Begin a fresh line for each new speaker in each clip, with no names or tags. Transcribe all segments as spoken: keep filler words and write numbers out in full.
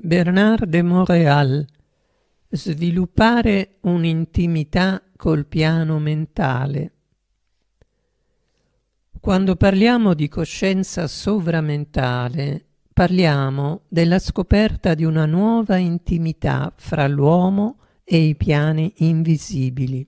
Bernard de Montréal. Sviluppare un'intimità col piano mentale. Quando parliamo di coscienza sovramentale, parliamo della scoperta di una nuova intimità fra l'uomo e i piani invisibili.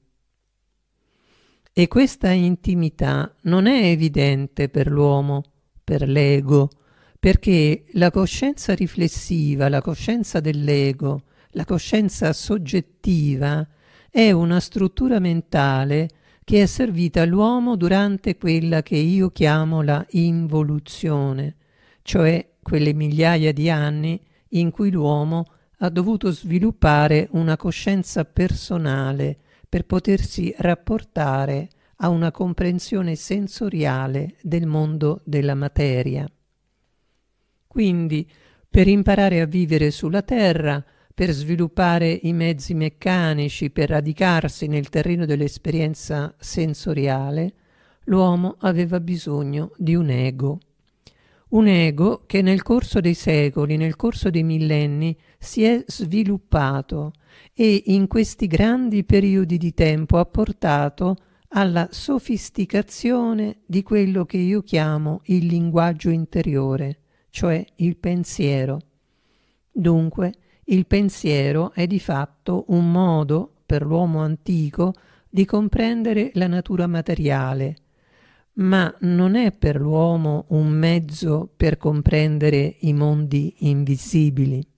E questa intimità non è evidente per l'uomo, per l'ego, perché la coscienza riflessiva, la coscienza dell'ego, la coscienza soggettiva è una struttura mentale che è servita all'uomo durante quella che io chiamo la involuzione, cioè quelle migliaia di anni in cui l'uomo ha dovuto sviluppare una coscienza personale per potersi rapportare a una comprensione sensoriale del mondo della materia. Quindi, per imparare a vivere sulla Terra, per sviluppare i mezzi meccanici, per radicarsi nel terreno dell'esperienza sensoriale, l'uomo aveva bisogno di un ego. Un ego che nel corso dei secoli, nel corso dei millenni, si è sviluppato e in questi grandi periodi di tempo ha portato alla sofisticazione di quello che io chiamo il linguaggio interiore, cioè il pensiero. Dunque, il pensiero è di fatto un modo per l'uomo antico di comprendere la natura materiale, ma non è per l'uomo un mezzo per comprendere i mondi invisibili.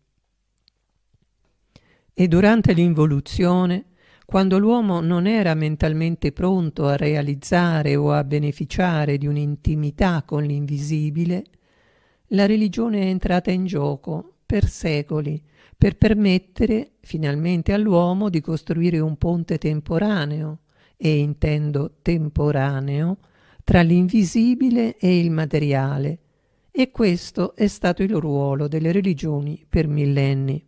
E durante l'involuzione, quando l'uomo non era mentalmente pronto a realizzare o a beneficiare di un'intimità con l'invisibile, la religione è entrata in gioco per secoli, per permettere finalmente all'uomo di costruire un ponte temporaneo, e intendo temporaneo, tra l'invisibile e il materiale, e questo è stato il ruolo delle religioni per millenni.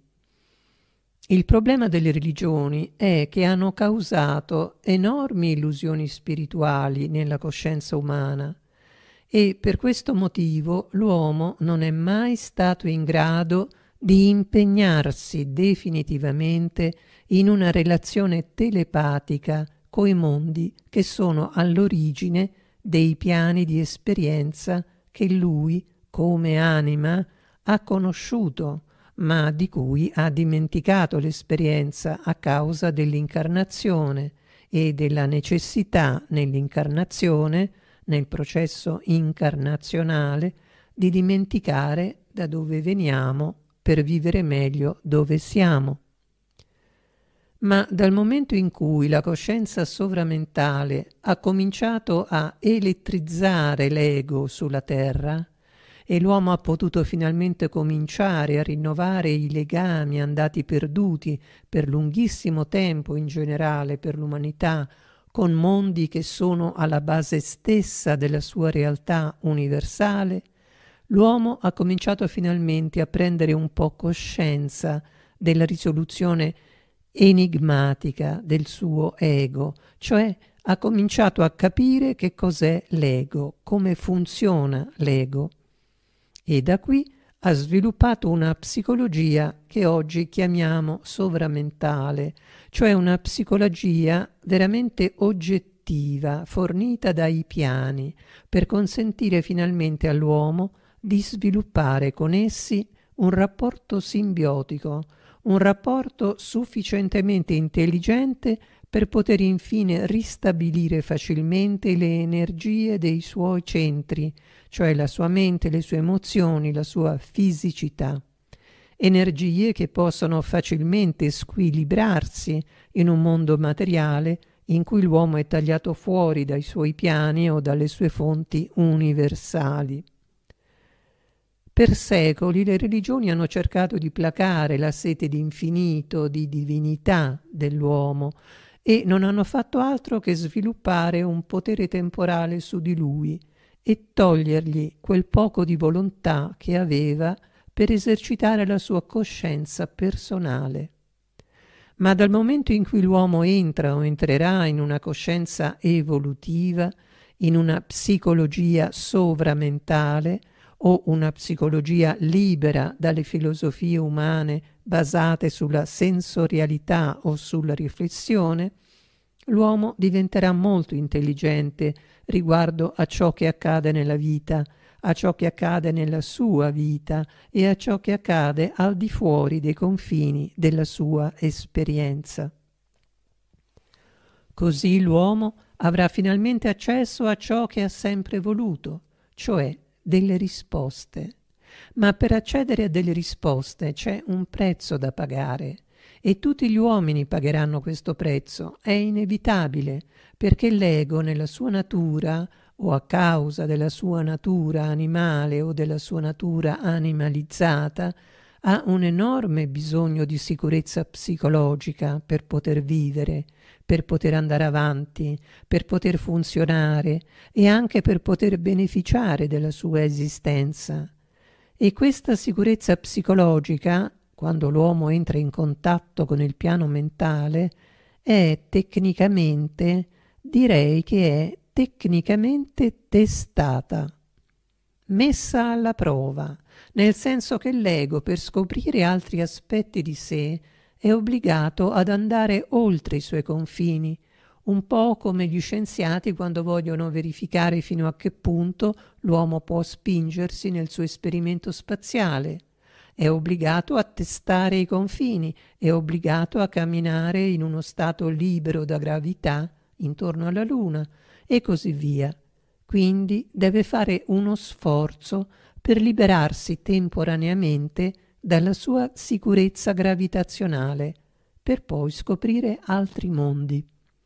Il problema delle religioni è che hanno causato enormi illusioni spirituali nella coscienza umana, e per questo motivo l'uomo non è mai stato in grado di impegnarsi definitivamente in una relazione telepatica coi mondi che sono all'origine dei piani di esperienza che lui, come anima, ha conosciuto, ma di cui ha dimenticato l'esperienza a causa dell'incarnazione e della necessità nell'incarnazione, nel processo incarnazionale, di dimenticare da dove veniamo per vivere meglio dove siamo. Ma dal momento in cui la coscienza sovramentale ha cominciato a elettrizzare l'ego sulla Terra e l'uomo ha potuto finalmente cominciare a rinnovare i legami andati perduti per lunghissimo tempo in generale per l'umanità con mondi che sono alla base stessa della sua realtà universale, l'uomo ha cominciato finalmente a prendere un po' coscienza della risoluzione enigmatica del suo ego, cioè ha cominciato a capire che cos'è l'ego, come funziona l'ego, e da qui ha sviluppato una psicologia che oggi chiamiamo sovramentale, cioè una psicologia veramente oggettiva, fornita dai piani, per consentire finalmente all'uomo di sviluppare con essi un rapporto simbiotico, un rapporto sufficientemente intelligente per poter infine ristabilire facilmente le energie dei suoi centri, cioè la sua mente, le sue emozioni, la sua fisicità. Energie che possono facilmente squilibrarsi in un mondo materiale in cui l'uomo è tagliato fuori dai suoi piani o dalle sue fonti universali. Per secoli le religioni hanno cercato di placare la sete di infinito, di divinità dell'uomo e non hanno fatto altro che sviluppare un potere temporale su di lui e togliergli quel poco di volontà che aveva per esercitare la sua coscienza personale. Ma dal momento in cui l'uomo entra o entrerà in una coscienza evolutiva, in una psicologia sovramentale, o una psicologia libera dalle filosofie umane basate sulla sensorialità o sulla riflessione, l'uomo diventerà molto intelligente riguardo a ciò che accade nella vita, a ciò che accade nella sua vita e a ciò che accade al di fuori dei confini della sua esperienza. Così l'uomo avrà finalmente accesso a ciò che ha sempre voluto, cioè delle risposte. Ma per accedere a delle risposte c'è un prezzo da pagare e tutti gli uomini pagheranno questo prezzo. È inevitabile, perché l'ego nella sua natura o a causa della sua natura animale o della sua natura animalizzata ha un enorme bisogno di sicurezza psicologica per poter vivere, per poter andare avanti, per poter funzionare e anche per poter beneficiare della sua esistenza. E questa sicurezza psicologica, quando l'uomo entra in contatto con il piano mentale, è tecnicamente, direi che è tecnicamente testata, messa alla prova, nel senso che l'ego, per scoprire altri aspetti di sé, è obbligato ad andare oltre i suoi confini, un po' come gli scienziati quando vogliono verificare fino a che punto l'uomo può spingersi nel suo esperimento spaziale. È obbligato a testare i confini, è obbligato a camminare in uno stato libero da gravità intorno alla Luna e così via. Quindi deve fare uno sforzo per liberarsi temporaneamente dalla sua sicurezza gravitazionale, per poi scoprire altri mondi.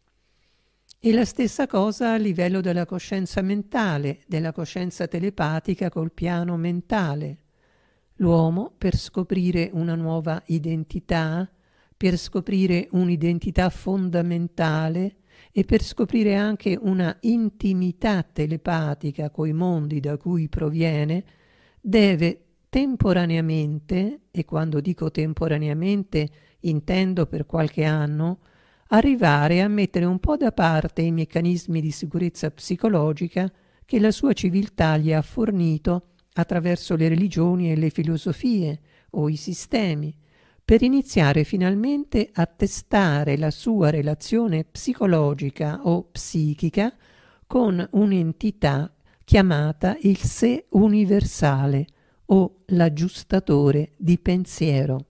E la stessa cosa a livello della coscienza mentale, della coscienza telepatica col piano mentale. L'uomo, per scoprire una nuova identità, per scoprire un'identità fondamentale e per scoprire anche una intimità telepatica coi mondi da cui proviene, deve temporaneamente, e quando dico temporaneamente intendo per qualche anno, arrivare a mettere un po' da parte i meccanismi di sicurezza psicologica che la sua civiltà gli ha fornito attraverso le religioni e le filosofie o i sistemi, per iniziare finalmente a testare la sua relazione psicologica o psichica con un'entità chiamata il sé universale o l'aggiustatore di pensiero.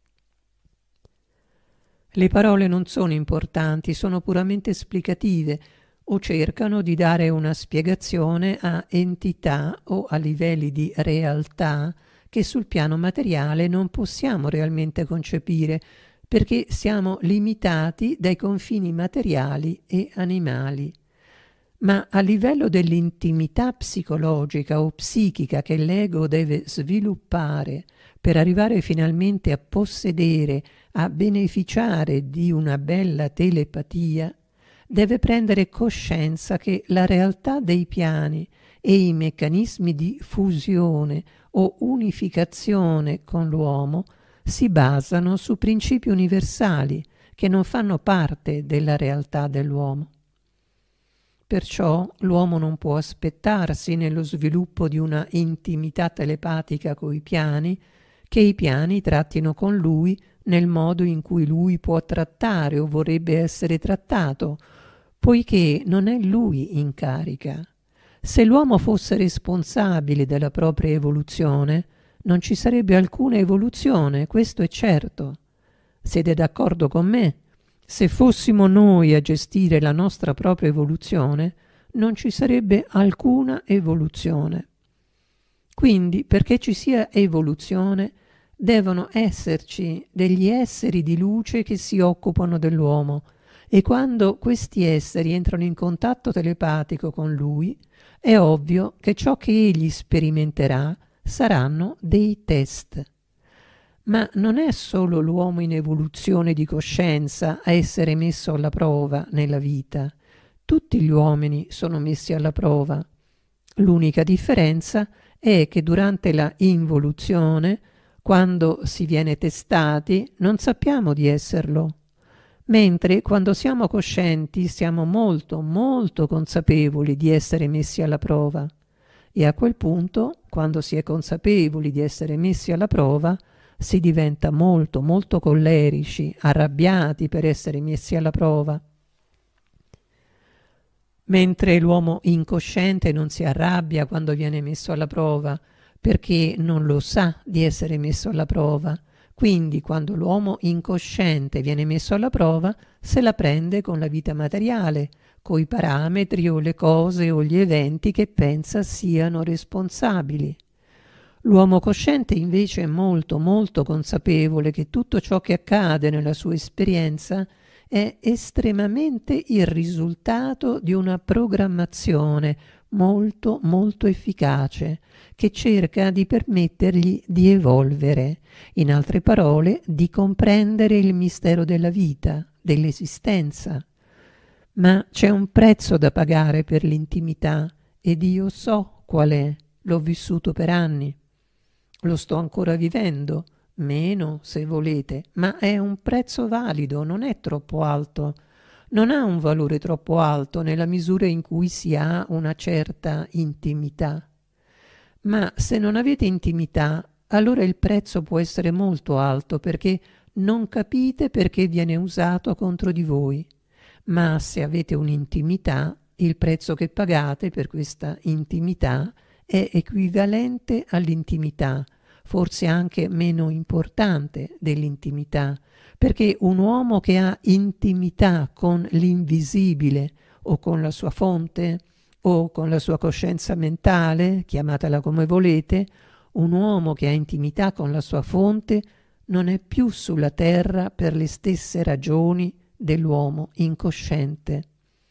Le parole non sono importanti, sono puramente esplicative o cercano di dare una spiegazione a entità o a livelli di realtà che sul piano materiale non possiamo realmente concepire, perché siamo limitati dai confini materiali e animali. Ma a livello dell'intimità psicologica o psichica che l'ego deve sviluppare per arrivare finalmente a possedere, a beneficiare di una bella telepatia, deve prendere coscienza che la realtà dei piani e i meccanismi di fusione o unificazione con l'uomo si basano su principi universali che non fanno parte della realtà dell'uomo. Perciò l'uomo non può aspettarsi nello sviluppo di una intimità telepatica coi piani che i piani trattino con lui nel modo in cui lui può trattare o vorrebbe essere trattato, poiché non è lui in carica. Se l'uomo fosse responsabile della propria evoluzione, non ci sarebbe alcuna evoluzione, questo è certo. Siete d'accordo con me? Se fossimo noi a gestire la nostra propria evoluzione, non ci sarebbe alcuna evoluzione. Quindi, perché ci sia evoluzione, devono esserci degli esseri di luce che si occupano dell'uomo, e quando questi esseri entrano in contatto telepatico con lui, è ovvio che ciò che egli sperimenterà saranno dei test. Ma non è solo l'uomo in evoluzione di coscienza a essere messo alla prova nella vita. Tutti gli uomini sono messi alla prova. L'unica differenza è che durante la involuzione, quando si viene testati, non sappiamo di esserlo. Mentre quando siamo coscienti siamo molto, molto consapevoli di essere messi alla prova. E a quel punto, quando si è consapevoli di essere messi alla prova, si diventa molto, molto collerici, arrabbiati per essere messi alla prova. Mentre l'uomo incosciente non si arrabbia quando viene messo alla prova, perché non lo sa di essere messo alla prova. Quindi quando l'uomo incosciente viene messo alla prova, se la prende con la vita materiale, coi parametri o le cose o gli eventi che pensa siano responsabili. L'uomo cosciente invece è molto molto consapevole che tutto ciò che accade nella sua esperienza è estremamente il risultato di una programmazione molto molto efficace che cerca di permettergli di evolvere, in altre parole di comprendere il mistero della vita, dell'esistenza. Ma c'è un prezzo da pagare per l'intimità ed io so qual è, l'ho vissuto per anni. Lo sto ancora vivendo, meno se volete, ma è un prezzo valido, non è troppo alto. Non ha un valore troppo alto nella misura in cui si ha una certa intimità. Ma se non avete intimità, allora il prezzo può essere molto alto perché non capite perché viene usato contro di voi. Ma se avete un'intimità, il prezzo che pagate per questa intimità è equivalente all'intimità, forse anche meno importante dell'intimità, perché un uomo che ha intimità con l'invisibile o con la sua fonte o con la sua coscienza mentale, chiamatela come volete, un uomo che ha intimità con la sua fonte non è più sulla terra per le stesse ragioni dell'uomo incosciente.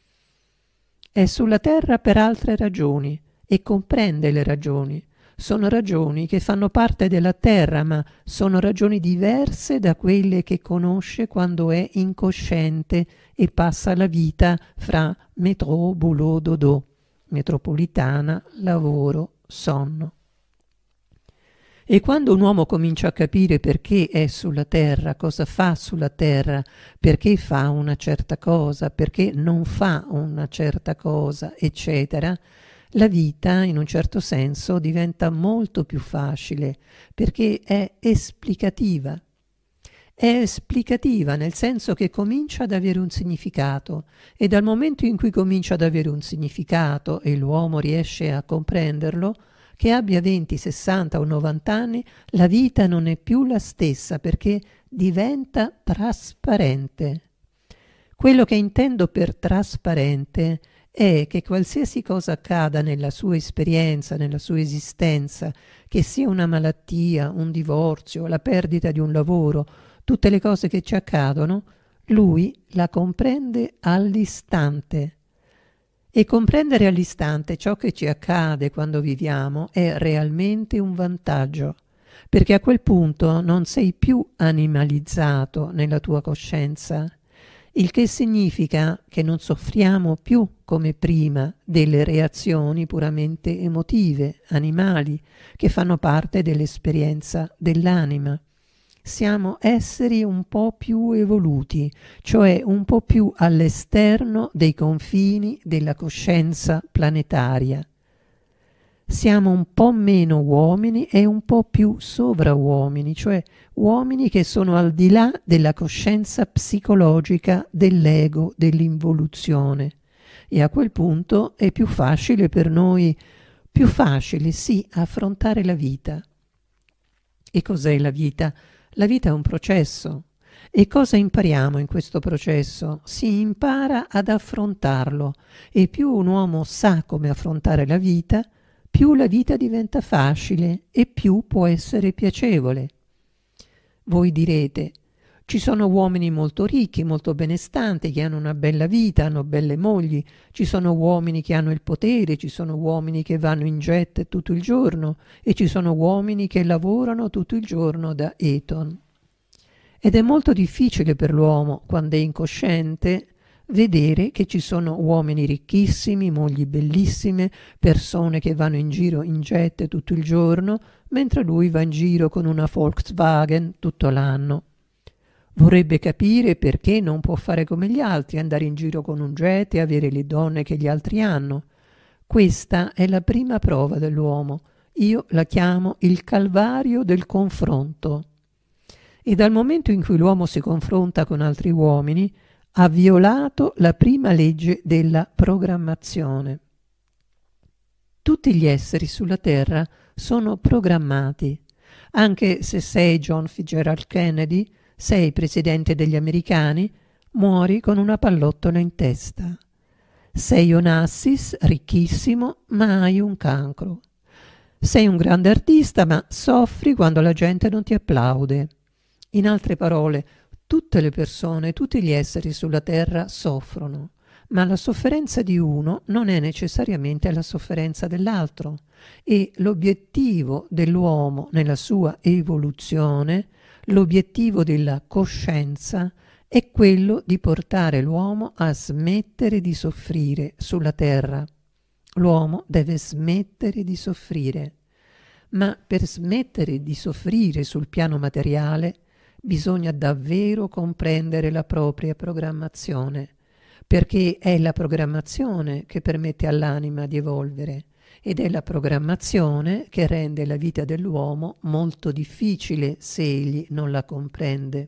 È sulla terra per altre ragioni e comprende le ragioni. Sono ragioni che fanno parte della terra, ma sono ragioni diverse da quelle che conosce quando è incosciente e passa la vita fra metro, boulot, dodo, metropolitana, lavoro, sonno. E quando un uomo comincia a capire perché è sulla terra, cosa fa sulla terra, perché fa una certa cosa, perché non fa una certa cosa, eccetera, la vita in un certo senso diventa molto più facile perché è esplicativa. È esplicativa nel senso che comincia ad avere un significato e dal momento in cui comincia ad avere un significato e l'uomo riesce a comprenderlo, che abbia venti, sessanta o novanta anni, la vita non è più la stessa perché diventa trasparente. Quello che intendo per trasparente è che qualsiasi cosa accada nella sua esperienza, nella sua esistenza, che sia una malattia, un divorzio, la perdita di un lavoro, tutte le cose che ci accadono, lui la comprende all'istante. E comprendere all'istante ciò che ci accade quando viviamo è realmente un vantaggio, perché a quel punto non sei più animalizzato nella tua coscienza, il che significa che non soffriamo più come prima delle reazioni puramente emotive, animali, che fanno parte dell'esperienza dell'anima. Siamo esseri un po' più evoluti, cioè un po' più all'esterno dei confini della coscienza planetaria. Siamo un po' meno uomini e un po' più sovrauomini, cioè uomini che sono al di là della coscienza psicologica dell'ego, dell'involuzione. E a quel punto è più facile per noi, più facile sì, affrontare la vita. E cos'è la vita? La vita è un processo. E cosa impariamo in questo processo? Si impara ad affrontarlo e più un uomo sa come affrontare la vita, più la vita diventa facile e più può essere piacevole. Voi direte, ci sono uomini molto ricchi, molto benestanti, che hanno una bella vita, hanno belle mogli, ci sono uomini che hanno il potere, ci sono uomini che vanno in jet tutto il giorno e ci sono uomini che lavorano tutto il giorno da Eton. Ed è molto difficile per l'uomo, quando è incosciente, vedere che ci sono uomini ricchissimi, mogli bellissime, persone che vanno in giro in jet tutto il giorno, mentre lui va in giro con una Volkswagen tutto l'anno. Vorrebbe capire perché non può fare come gli altri, andare in giro con un jet e avere le donne che gli altri hanno. Questa è la prima prova dell'uomo. Io la chiamo il calvario del confronto. E dal momento in cui l'uomo si confronta con altri uomini, ha violato la prima legge della programmazione. Tutti gli esseri sulla Terra sono programmati. Anche se sei John Fitzgerald Kennedy, sei presidente degli americani, muori con una pallottola in testa. Sei Onassis, ricchissimo, ma hai un cancro. Sei un grande artista, ma soffri quando la gente non ti applaude. In altre parole, tutte le persone, tutti gli esseri sulla Terra soffrono, ma la sofferenza di uno non è necessariamente la sofferenza dell'altro, e l'obiettivo dell'uomo nella sua evoluzione, l'obiettivo della coscienza, è quello di portare l'uomo a smettere di soffrire sulla Terra. L'uomo deve smettere di soffrire, ma per smettere di soffrire sul piano materiale bisogna davvero comprendere la propria programmazione, perché è la programmazione che permette all'anima di evolvere ed è la programmazione che rende la vita dell'uomo molto difficile se egli non la comprende.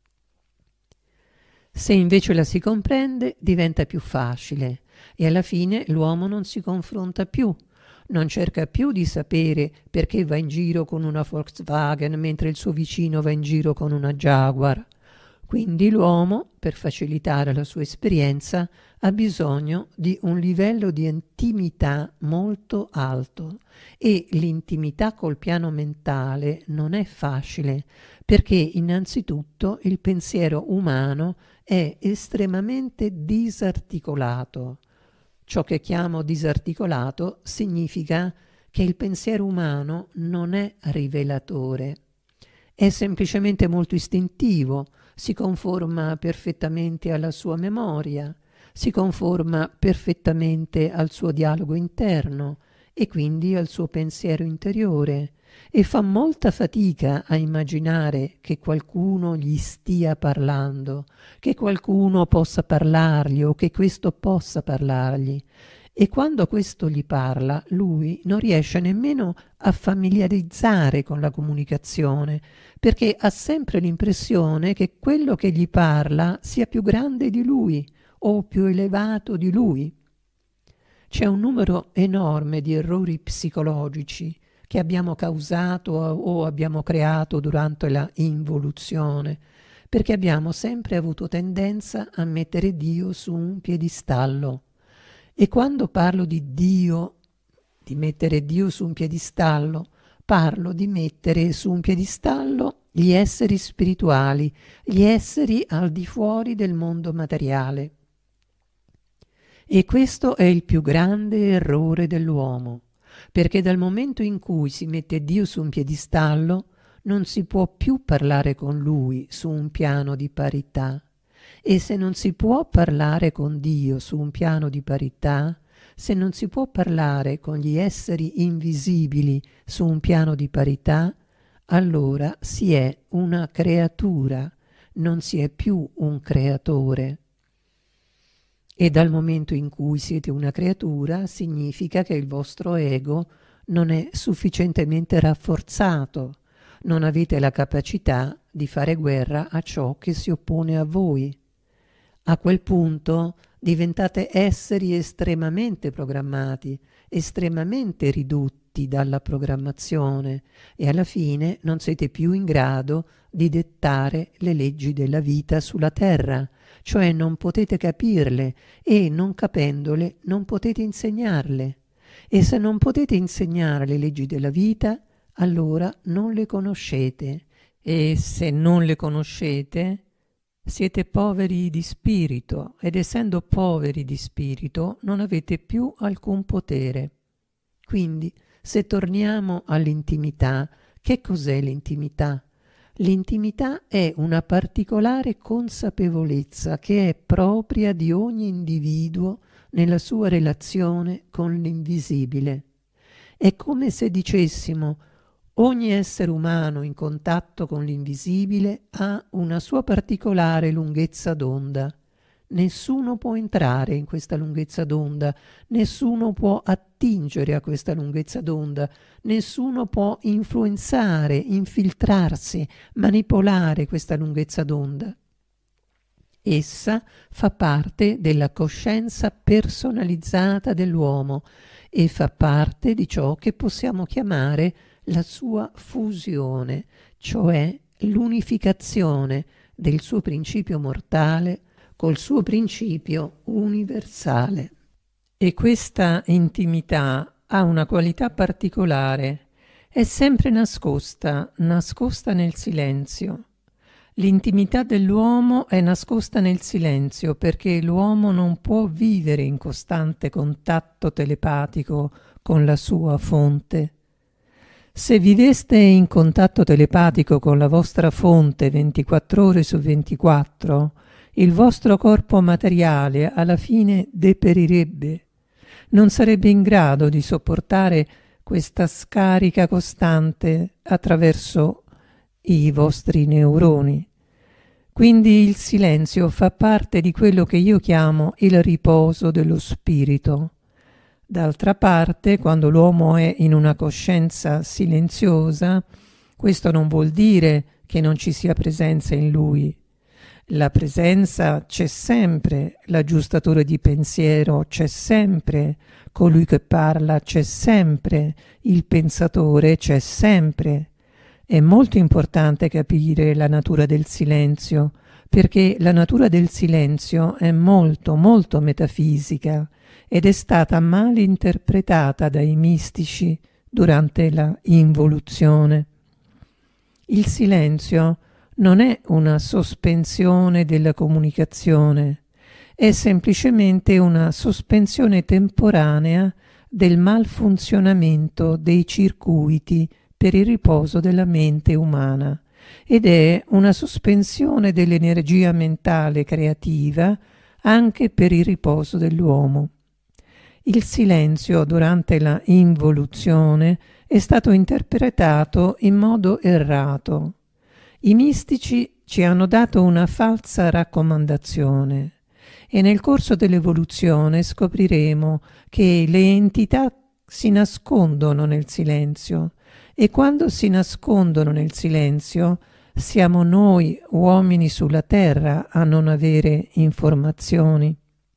Se invece la si comprende, diventa più facile e alla fine l'uomo non si confronta più, non cerca più di sapere perché va in giro con una Volkswagen mentre il suo vicino va in giro con una Jaguar. Quindi l'uomo, per facilitare la sua esperienza, ha bisogno di un livello di intimità molto alto e l'intimità col piano mentale non è facile perché innanzitutto il pensiero umano è estremamente disarticolato. Ciò che chiamo disarticolato significa che il pensiero umano non è rivelatore, è semplicemente molto istintivo, si conforma perfettamente alla sua memoria, si conforma perfettamente al suo dialogo interno e quindi al suo pensiero interiore e fa molta fatica a immaginare che qualcuno gli stia parlando, che qualcuno possa parlargli o che questo possa parlargli. E quando questo gli parla, lui non riesce nemmeno a familiarizzare con la comunicazione, perché ha sempre l'impressione che quello che gli parla sia più grande di lui o più elevato di lui. C'è un numero enorme di errori psicologici che abbiamo causato o abbiamo creato durante la involuzione, perché abbiamo sempre avuto tendenza a mettere Dio su un piedistallo. E quando parlo di Dio, di mettere Dio su un piedistallo, parlo di mettere su un piedistallo gli esseri spirituali, gli esseri al di fuori del mondo materiale. E questo è il più grande errore dell'uomo, perché dal momento in cui si mette Dio su un piedistallo non si può più parlare con Lui su un piano di parità. E se non si può parlare con Dio su un piano di parità, se non si può parlare con gli esseri invisibili su un piano di parità, allora si è una creatura, non si è più un creatore. E dal momento in cui siete una creatura, significa che il vostro ego non è sufficientemente rafforzato, non avete la capacità di fare guerra a ciò che si oppone a voi. A quel punto diventate esseri estremamente programmati, estremamente ridotti dalla programmazione e alla fine non siete più in grado di dettare le leggi della vita sulla terra, cioè non potete capirle e non capendole non potete insegnarle. E se non potete insegnare le leggi della vita, allora non le conoscete e se non le conoscete siete poveri di spirito ed essendo poveri di spirito non avete più alcun potere. Quindi, se torniamo all'intimità, che cos'è l'intimità? L'intimità è una particolare consapevolezza che è propria di ogni individuo nella sua relazione con l'invisibile. È come se dicessimo: ogni essere umano in contatto con l'invisibile ha una sua particolare lunghezza d'onda. Nessuno può entrare in questa lunghezza d'onda, nessuno può attingere a questa lunghezza d'onda, nessuno può influenzare, infiltrarsi, manipolare questa lunghezza d'onda. Essa fa parte della coscienza personalizzata dell'uomo e fa parte di ciò che possiamo chiamare la sua fusione, cioè l'unificazione del suo principio mortale col suo principio universale. E questa intimità ha una qualità particolare, è sempre nascosta, nascosta nel silenzio. L'intimità dell'uomo è nascosta nel silenzio perché l'uomo non può vivere in costante contatto telepatico con la sua fonte. Se viveste in contatto telepatico con la vostra fonte ventiquattro ore su ventiquattro, il vostro corpo materiale alla fine deperirebbe. Non sarebbe in grado di sopportare questa scarica costante attraverso i vostri neuroni. Quindi il silenzio fa parte di quello che io chiamo il riposo dello spirito. D'altra parte, quando l'uomo è in una coscienza silenziosa, questo non vuol dire che non ci sia presenza in lui. La presenza c'è sempre, l'aggiustatore di pensiero c'è sempre, colui che parla c'è sempre, il pensatore c'è sempre. È molto importante capire la natura del silenzio, perché la natura del silenzio è molto, molto metafisica ed è stata mal interpretata dai mistici durante la involuzione. Il silenzio non è una sospensione della comunicazione, è semplicemente una sospensione temporanea del malfunzionamento dei circuiti per il riposo della mente umana ed è una sospensione dell'energia mentale creativa anche per il riposo dell'uomo. Il silenzio durante la involuzione è stato interpretato in modo errato. I mistici ci hanno dato una falsa raccomandazione e nel corso dell'evoluzione scopriremo che le entità si nascondono nel silenzio e quando si nascondono nel silenzio siamo noi uomini sulla terra a non avere informazioni.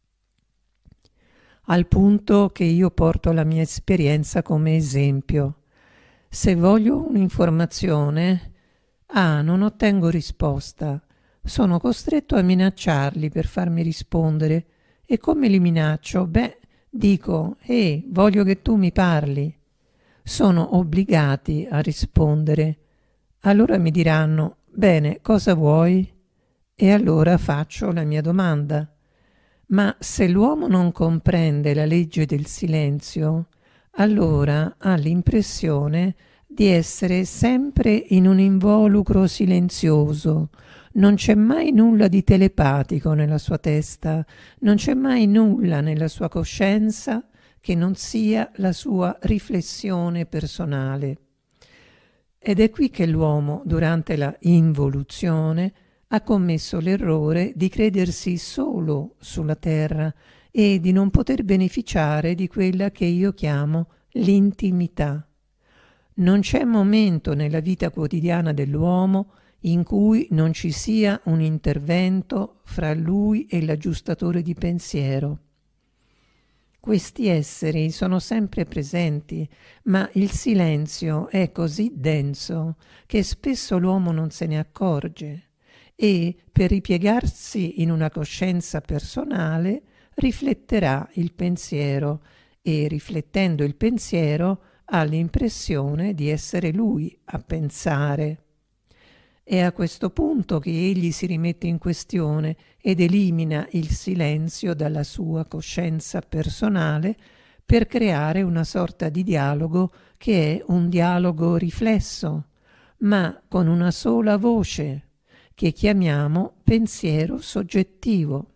Al punto che io porto la mia esperienza come esempio. Se voglio un'informazione, ah, non ottengo risposta. Sono costretto a minacciarli per farmi rispondere. E come li minaccio? Beh, dico, ehi, voglio che tu mi parli. Sono obbligati a rispondere. Allora mi diranno, bene, cosa vuoi? E allora faccio la mia domanda. Ma se l'uomo non comprende la legge del silenzio, allora ha l'impressione di essere sempre in un involucro silenzioso. Non c'è mai nulla di telepatico nella sua testa, non c'è mai nulla nella sua coscienza che non sia la sua riflessione personale. Ed è qui che l'uomo, durante la involuzione, ha commesso l'errore di credersi solo sulla terra e di non poter beneficiare di quella che io chiamo l'intimità. Non c'è momento nella vita quotidiana dell'uomo in cui non ci sia un intervento fra lui e l'aggiustatore di pensiero. Questi esseri sono sempre presenti, ma il silenzio è così denso che spesso l'uomo non se ne accorge e, per ripiegarsi in una coscienza personale, rifletterà il pensiero e, riflettendo il pensiero, ha l'impressione di essere lui a pensare. È a questo punto che egli si rimette in questione ed elimina il silenzio dalla sua coscienza personale per creare una sorta di dialogo che è un dialogo riflesso, ma con una sola voce, che chiamiamo pensiero soggettivo.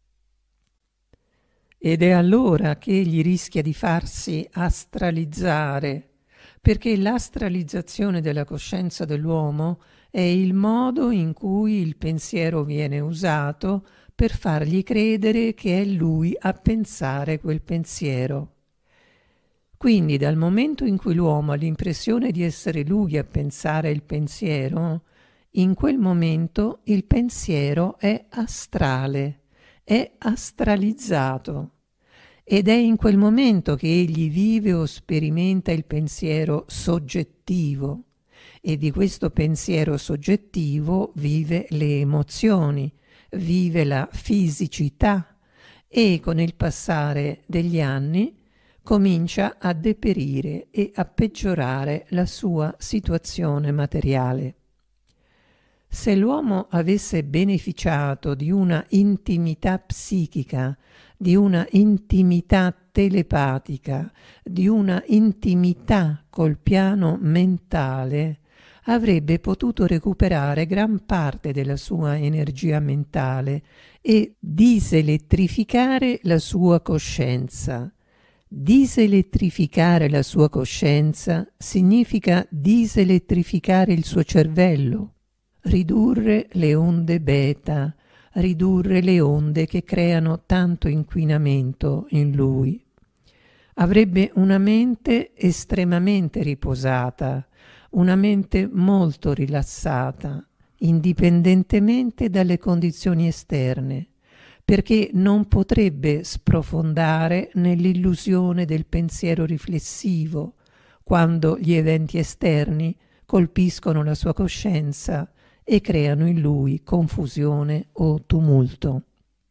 Ed è allora che egli rischia di farsi astralizzare, perché l'astralizzazione della coscienza dell'uomo è il modo in cui il pensiero viene usato per fargli credere che è lui a pensare quel pensiero. Quindi dal momento in cui l'uomo ha l'impressione di essere lui a pensare il pensiero, in quel momento il pensiero è astrale, è astralizzato, ed è in quel momento che egli vive o sperimenta il pensiero soggettivo, e di questo pensiero soggettivo vive le emozioni, vive la fisicità, e con il passare degli anni comincia a deperire e a peggiorare la sua situazione materiale. Se l'uomo avesse beneficiato di una intimità psichica, di una intimità telepatica, di una intimità col piano mentale, avrebbe potuto recuperare gran parte della sua energia mentale e diselettrificare la sua coscienza. Diselettrificare la sua coscienza significa diselettrificare il suo cervello, ridurre le onde beta, ridurre le onde che creano tanto inquinamento in lui. Avrebbe una mente estremamente riposata, una mente molto rilassata, indipendentemente dalle condizioni esterne, perché non potrebbe sprofondare nell'illusione del pensiero riflessivo quando gli eventi esterni colpiscono la sua coscienza e creano in lui confusione o tumulto.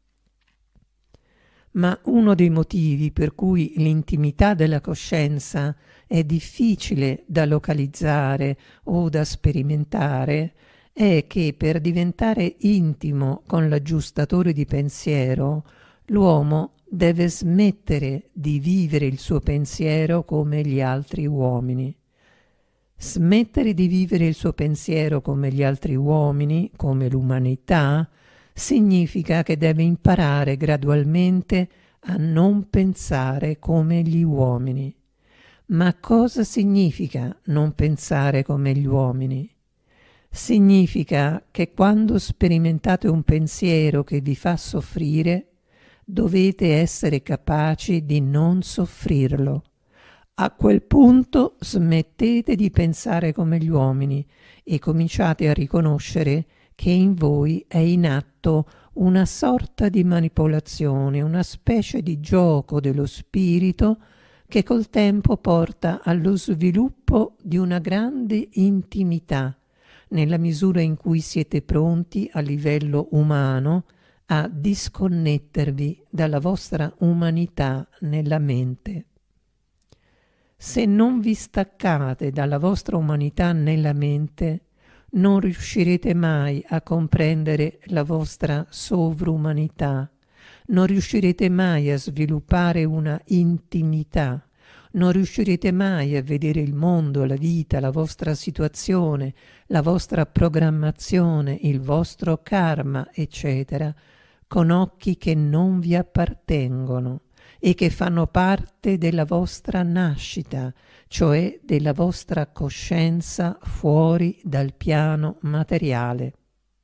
Ma uno dei motivi per cui l'intimità della coscienza è difficile da localizzare o da sperimentare è che per diventare intimo con l'aggiustatore di pensiero, l'uomo deve smettere di vivere il suo pensiero come gli altri uomini. Smettere di vivere il suo pensiero come gli altri uomini, come l'umanità, significa che deve imparare gradualmente a non pensare come gli uomini. Ma cosa significa non pensare come gli uomini? Significa che quando sperimentate un pensiero che vi fa soffrire, dovete essere capaci di non soffrirlo. A quel punto smettete di pensare come gli uomini e cominciate a riconoscere che in voi è in atto una sorta di manipolazione, una specie di gioco dello spirito che col tempo porta allo sviluppo di una grande intimità, nella misura in cui siete pronti a livello umano a disconnettervi dalla vostra umanità nella mente. Se non vi staccate dalla vostra umanità nella mente, non riuscirete mai a comprendere la vostra sovrumanità, non riuscirete mai a sviluppare una intimità, non riuscirete mai a vedere il mondo, la vita, la vostra situazione, la vostra programmazione, il vostro karma, eccetera, con occhi che non vi appartengono e che fanno parte della vostra nascita, cioè della vostra coscienza fuori dal piano materiale.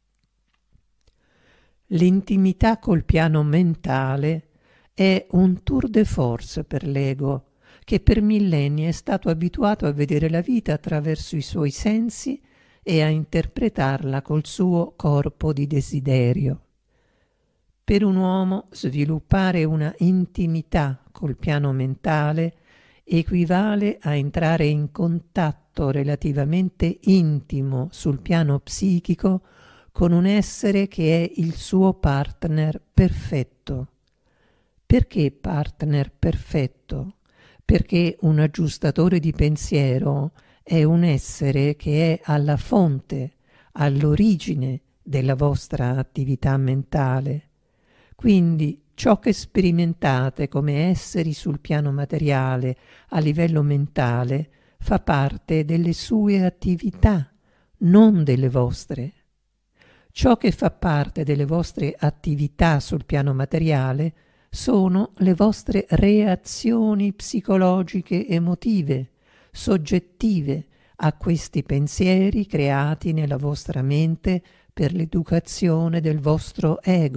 L'intimità col piano mentale è un tour de force per l'ego, che per millenni è stato abituato a vedere la vita attraverso i suoi sensi e a interpretarla col suo corpo di desiderio. Per un uomo sviluppare una intimità col piano mentale equivale a entrare in contatto relativamente intimo sul piano psichico con un essere che è il suo partner perfetto. Perché partner perfetto? Perché un aggiustatore di pensiero è un essere che è alla fonte, all'origine della vostra attività mentale. Quindi ciò che sperimentate come esseri sul piano materiale a livello mentale fa parte delle sue attività, non delle vostre. Ciò che fa parte delle vostre attività sul piano materiale sono le vostre reazioni psicologiche emotive, soggettive a questi pensieri creati nella vostra mente per l'educazione del vostro ego,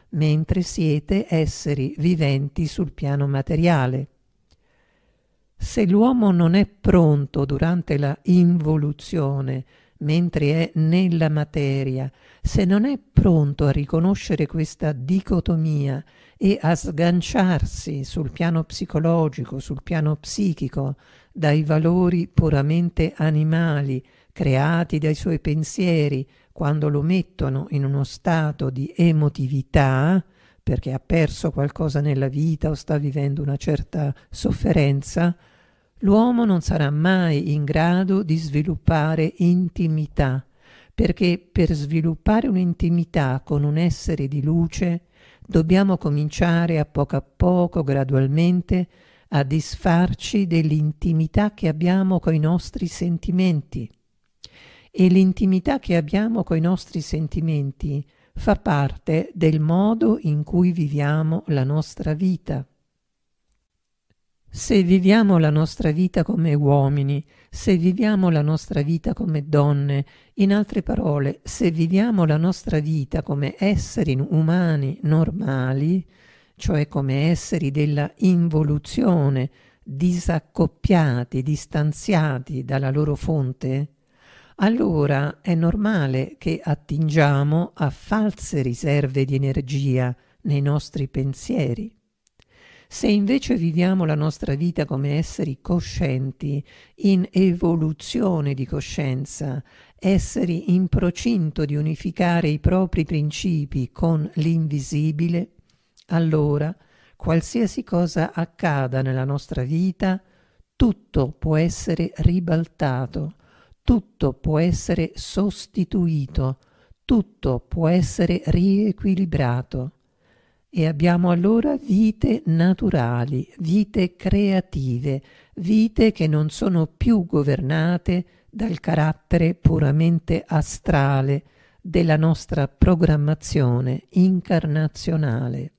mentre siete esseri viventi sul piano materiale. Se l'uomo non è pronto durante la involuzione, mentre è nella materia, se non è pronto a riconoscere questa dicotomia e a sganciarsi sul piano psicologico, sul piano psichico, dai valori puramente animali creati dai suoi pensieri quando lo mettono in uno stato di emotività, perché ha perso qualcosa nella vita o sta vivendo una certa sofferenza, l'uomo non sarà mai in grado di sviluppare intimità, perché per sviluppare un'intimità con un essere di luce dobbiamo cominciare a poco a poco, gradualmente, a disfarci dell'intimità che abbiamo coi nostri sentimenti. E l'intimità che abbiamo coi nostri sentimenti fa parte del modo in cui viviamo la nostra vita. Se viviamo la nostra vita come uomini, se viviamo la nostra vita come donne, in altre parole, se viviamo la nostra vita come esseri umani normali, cioè come esseri della involuzione, disaccoppiati, distanziati dalla loro fonte, allora è normale che attingiamo a false riserve di energia nei nostri pensieri. Se invece viviamo la nostra vita come esseri coscienti, in evoluzione di coscienza, esseri in procinto di unificare i propri principi con l'invisibile, allora, qualsiasi cosa accada nella nostra vita, tutto può essere ribaltato, tutto può essere sostituito, tutto può essere riequilibrato. E abbiamo allora vite naturali, vite creative, vite che non sono più governate dal carattere puramente astrale della nostra programmazione incarnazionale.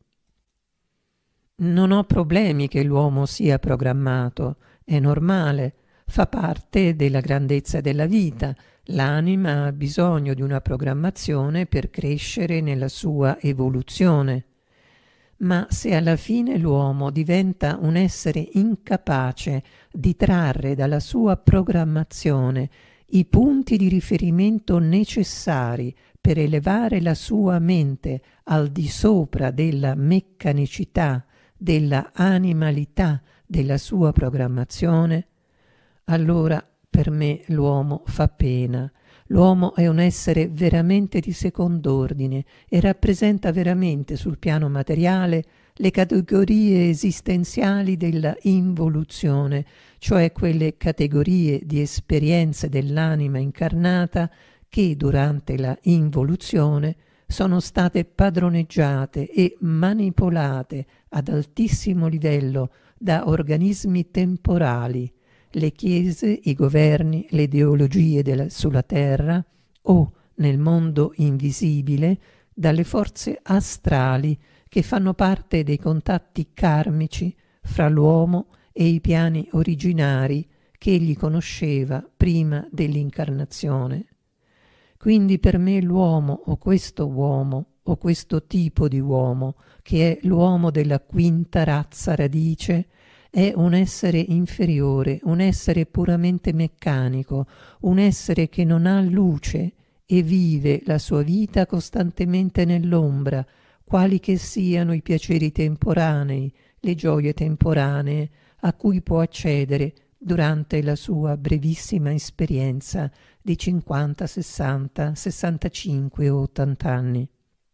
Non ho problemi che l'uomo sia programmato, è normale, fa parte della grandezza della vita. L'anima ha bisogno di una programmazione per crescere nella sua evoluzione. Ma se alla fine l'uomo diventa un essere incapace di trarre dalla sua programmazione i punti di riferimento necessari per elevare la sua mente al di sopra della meccanicità, della animalità della sua programmazione, allora per me l'uomo fa pena. L'uomo è un essere veramente di second'ordine e rappresenta veramente sul piano materiale le categorie esistenziali della involuzione, cioè quelle categorie di esperienze dell'anima incarnata che durante la involuzione sono state padroneggiate e manipolate ad altissimo livello da organismi temporali, le chiese, i governi, le ideologie della, sulla terra o nel mondo invisibile dalle forze astrali che fanno parte dei contatti karmici fra l'uomo e i piani originari che egli conosceva prima dell'incarnazione. Quindi per me l'uomo o questo uomo o questo tipo di uomo, che è l'uomo della quinta razza radice, è un essere inferiore, un essere puramente meccanico, un essere che non ha luce e vive la sua vita costantemente nell'ombra, quali che siano i piaceri temporanei, le gioie temporanee a cui può accedere durante la sua brevissima esperienza di cinquanta, sessanta, sessantacinque o ottanta anni.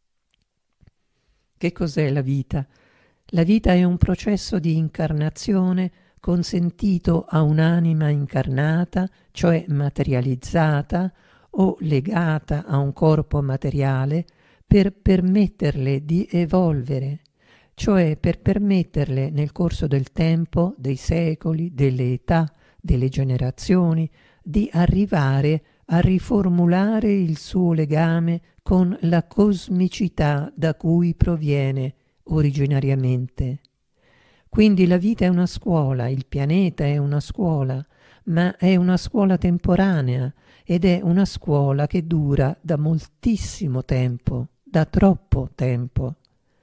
Che cos'è la vita? La vita è un processo di incarnazione consentito a un'anima incarnata, cioè materializzata o legata a un corpo materiale, per permetterle di evolvere, cioè per permetterle nel corso del tempo, dei secoli, delle età, delle generazioni, di arrivare a riformulare il suo legame con la cosmicità da cui proviene originariamente. Quindi la vita è una scuola, il pianeta è una scuola, ma è una scuola temporanea ed è una scuola che dura da moltissimo tempo, da troppo tempo.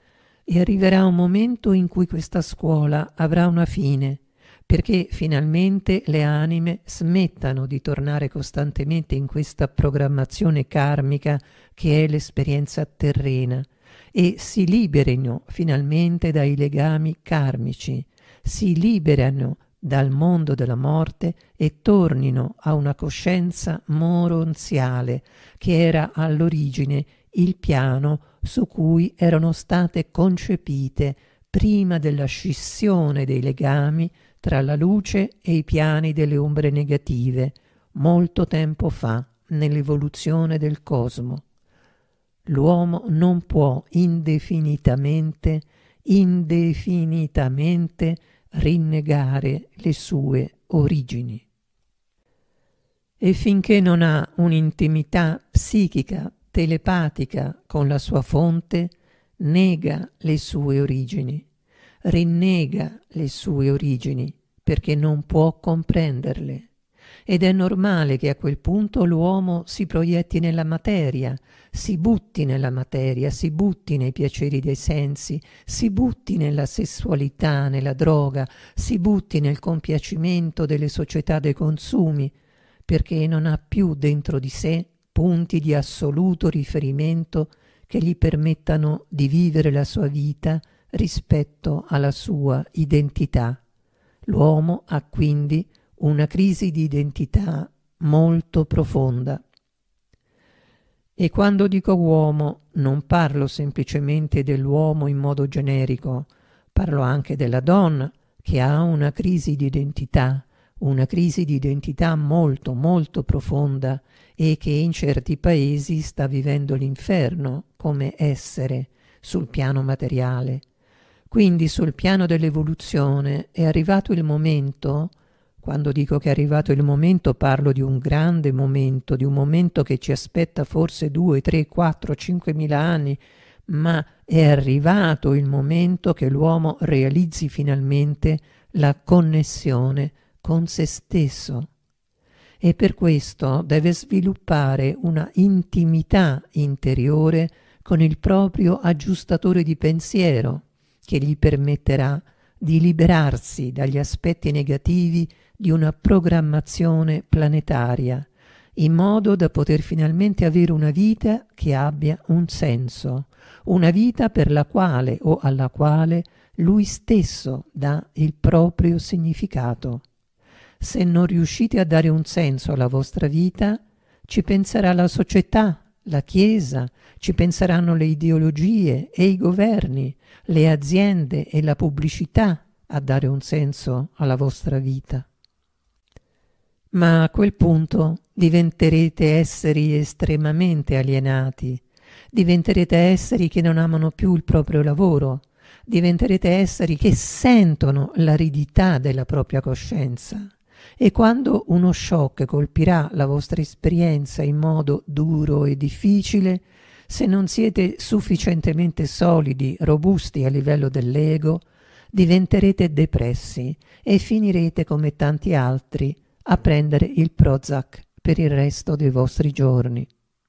e arriverà un momento in cui questa scuola avrà una fine, perché finalmente le anime smettano di tornare costantemente in questa programmazione karmica che è l'esperienza terrena e si liberino finalmente dai legami karmici, si liberano dal mondo della morte e tornino a una coscienza moronziale che era all'origine il piano su cui erano state concepite prima della scissione dei legami tra la luce e i piani delle ombre negative, molto tempo fa, nell'evoluzione del cosmo. L'uomo non può indefinitamente, indefinitamente rinnegare le sue origini. E finché non ha un'intimità psichica, telepatica con la sua fonte, nega le sue origini, rinnega le sue origini perché non può comprenderle. Ed è normale che a quel punto l'uomo si proietti nella materia, si butti nella materia, si butti nei piaceri dei sensi, si butti nella sessualità, nella droga, si butti nel compiacimento delle società dei consumi, perché non ha più dentro di sé punti di assoluto riferimento che gli permettano di vivere la sua vita rispetto alla sua identità. L'uomo ha quindi una crisi di identità molto profonda. E quando dico uomo non parlo semplicemente dell'uomo in modo generico, parlo anche della donna che ha una crisi di identità, una crisi di identità molto molto profonda e che in certi paesi sta vivendo l'inferno come essere sul piano materiale. Quindi sul piano dell'evoluzione è arrivato il momento. Quando dico che è arrivato il momento, parlo di un grande momento, di un momento che ci aspetta forse due, tre, quattro, cinquemila anni, ma è arrivato il momento che l'uomo realizzi finalmente la connessione con se stesso. E per questo deve sviluppare una intimità interiore con il proprio aggiustatore di pensiero, che gli permetterà di liberarsi dagli aspetti negativi di una programmazione planetaria, in modo da poter finalmente avere una vita che abbia un senso, una vita per la quale o alla quale lui stesso dà il proprio significato. Se non riuscite a dare un senso alla vostra vita, ci penserà la società, la Chiesa, ci penseranno le ideologie e i governi, le aziende e la pubblicità a dare un senso alla vostra vita. Ma a quel punto diventerete esseri estremamente alienati, diventerete esseri che non amano più il proprio lavoro, diventerete esseri che sentono l'aridità della propria coscienza. E quando uno shock colpirà la vostra esperienza in modo duro e difficile, se non siete sufficientemente solidi, robusti a livello dell'ego, diventerete depressi e finirete come tanti altri a prendere il Prozac per il resto dei vostri giorni.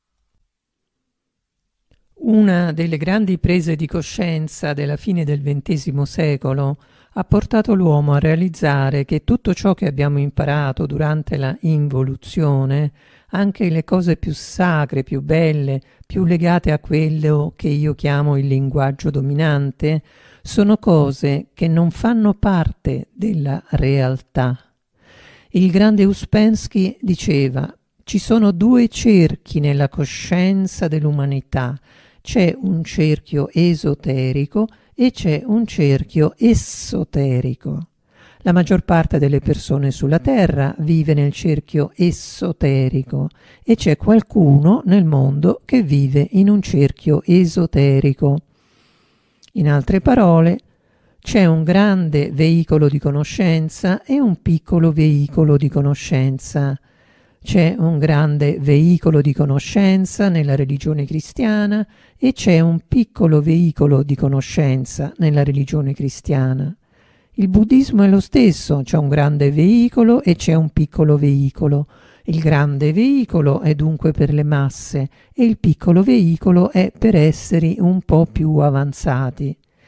Una delle grandi prese di coscienza della fine del ventesimo secolo ha portato l'uomo a realizzare che tutto ciò che abbiamo imparato durante la involuzione, anche le cose più sacre, più belle, più legate a quello che io chiamo il linguaggio dominante, sono cose che non fanno parte della realtà. Il grande Uspensky diceva: ci sono due cerchi nella coscienza dell'umanità, c'è un cerchio esoterico e c'è un cerchio esoterico. La maggior parte delle persone sulla Terra vive nel cerchio esoterico e c'è qualcuno nel mondo che vive in un cerchio esoterico. In altre parole, c'è un grande veicolo di conoscenza e un piccolo veicolo di conoscenza. C'è un grande veicolo di conoscenza nella religione cristiana e c'è un piccolo veicolo di conoscenza nella religione cristiana. Il buddismo è lo stesso, c'è un grande veicolo e c'è un piccolo veicolo. Il grande veicolo è dunque per le masse e il piccolo veicolo è per esseri un po' più avanzati.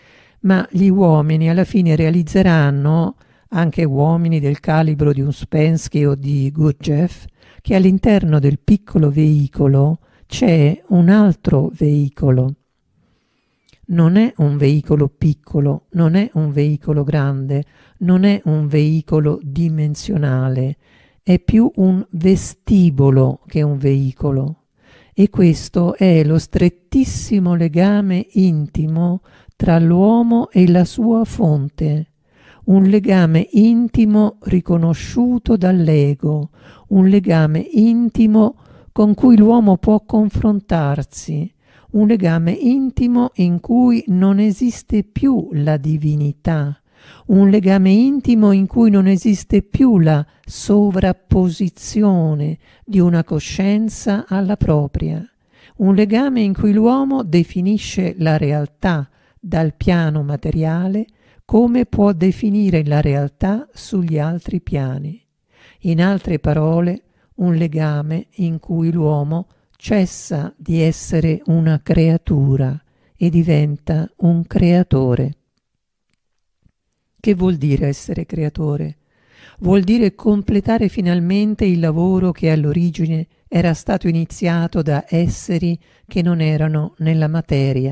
ma gli uomini alla fine realizzeranno, anche uomini del calibro di un Ouspensky o di Gurdjieff, che all'interno del piccolo veicolo c'è un altro veicolo. Non è un veicolo piccolo, non è un veicolo grande, non è un veicolo dimensionale, è più un vestibolo che un veicolo. E questo è lo strettissimo legame intimo tra l'uomo e la sua fonte, un legame intimo riconosciuto dall'ego, un legame intimo con cui l'uomo può confrontarsi, un legame intimo in cui non esiste più la divinità, un legame intimo in cui non esiste più la sovrapposizione di una coscienza alla propria, un legame in cui l'uomo definisce la realtà dal piano materiale come può definire la realtà sugli altri piani. In altre parole, un legame in cui l'uomo cessa di essere una creatura e diventa un creatore. Che vuol dire essere creatore? Vuol dire completare finalmente il lavoro che all'origine era stato iniziato da esseri che non erano nella materia.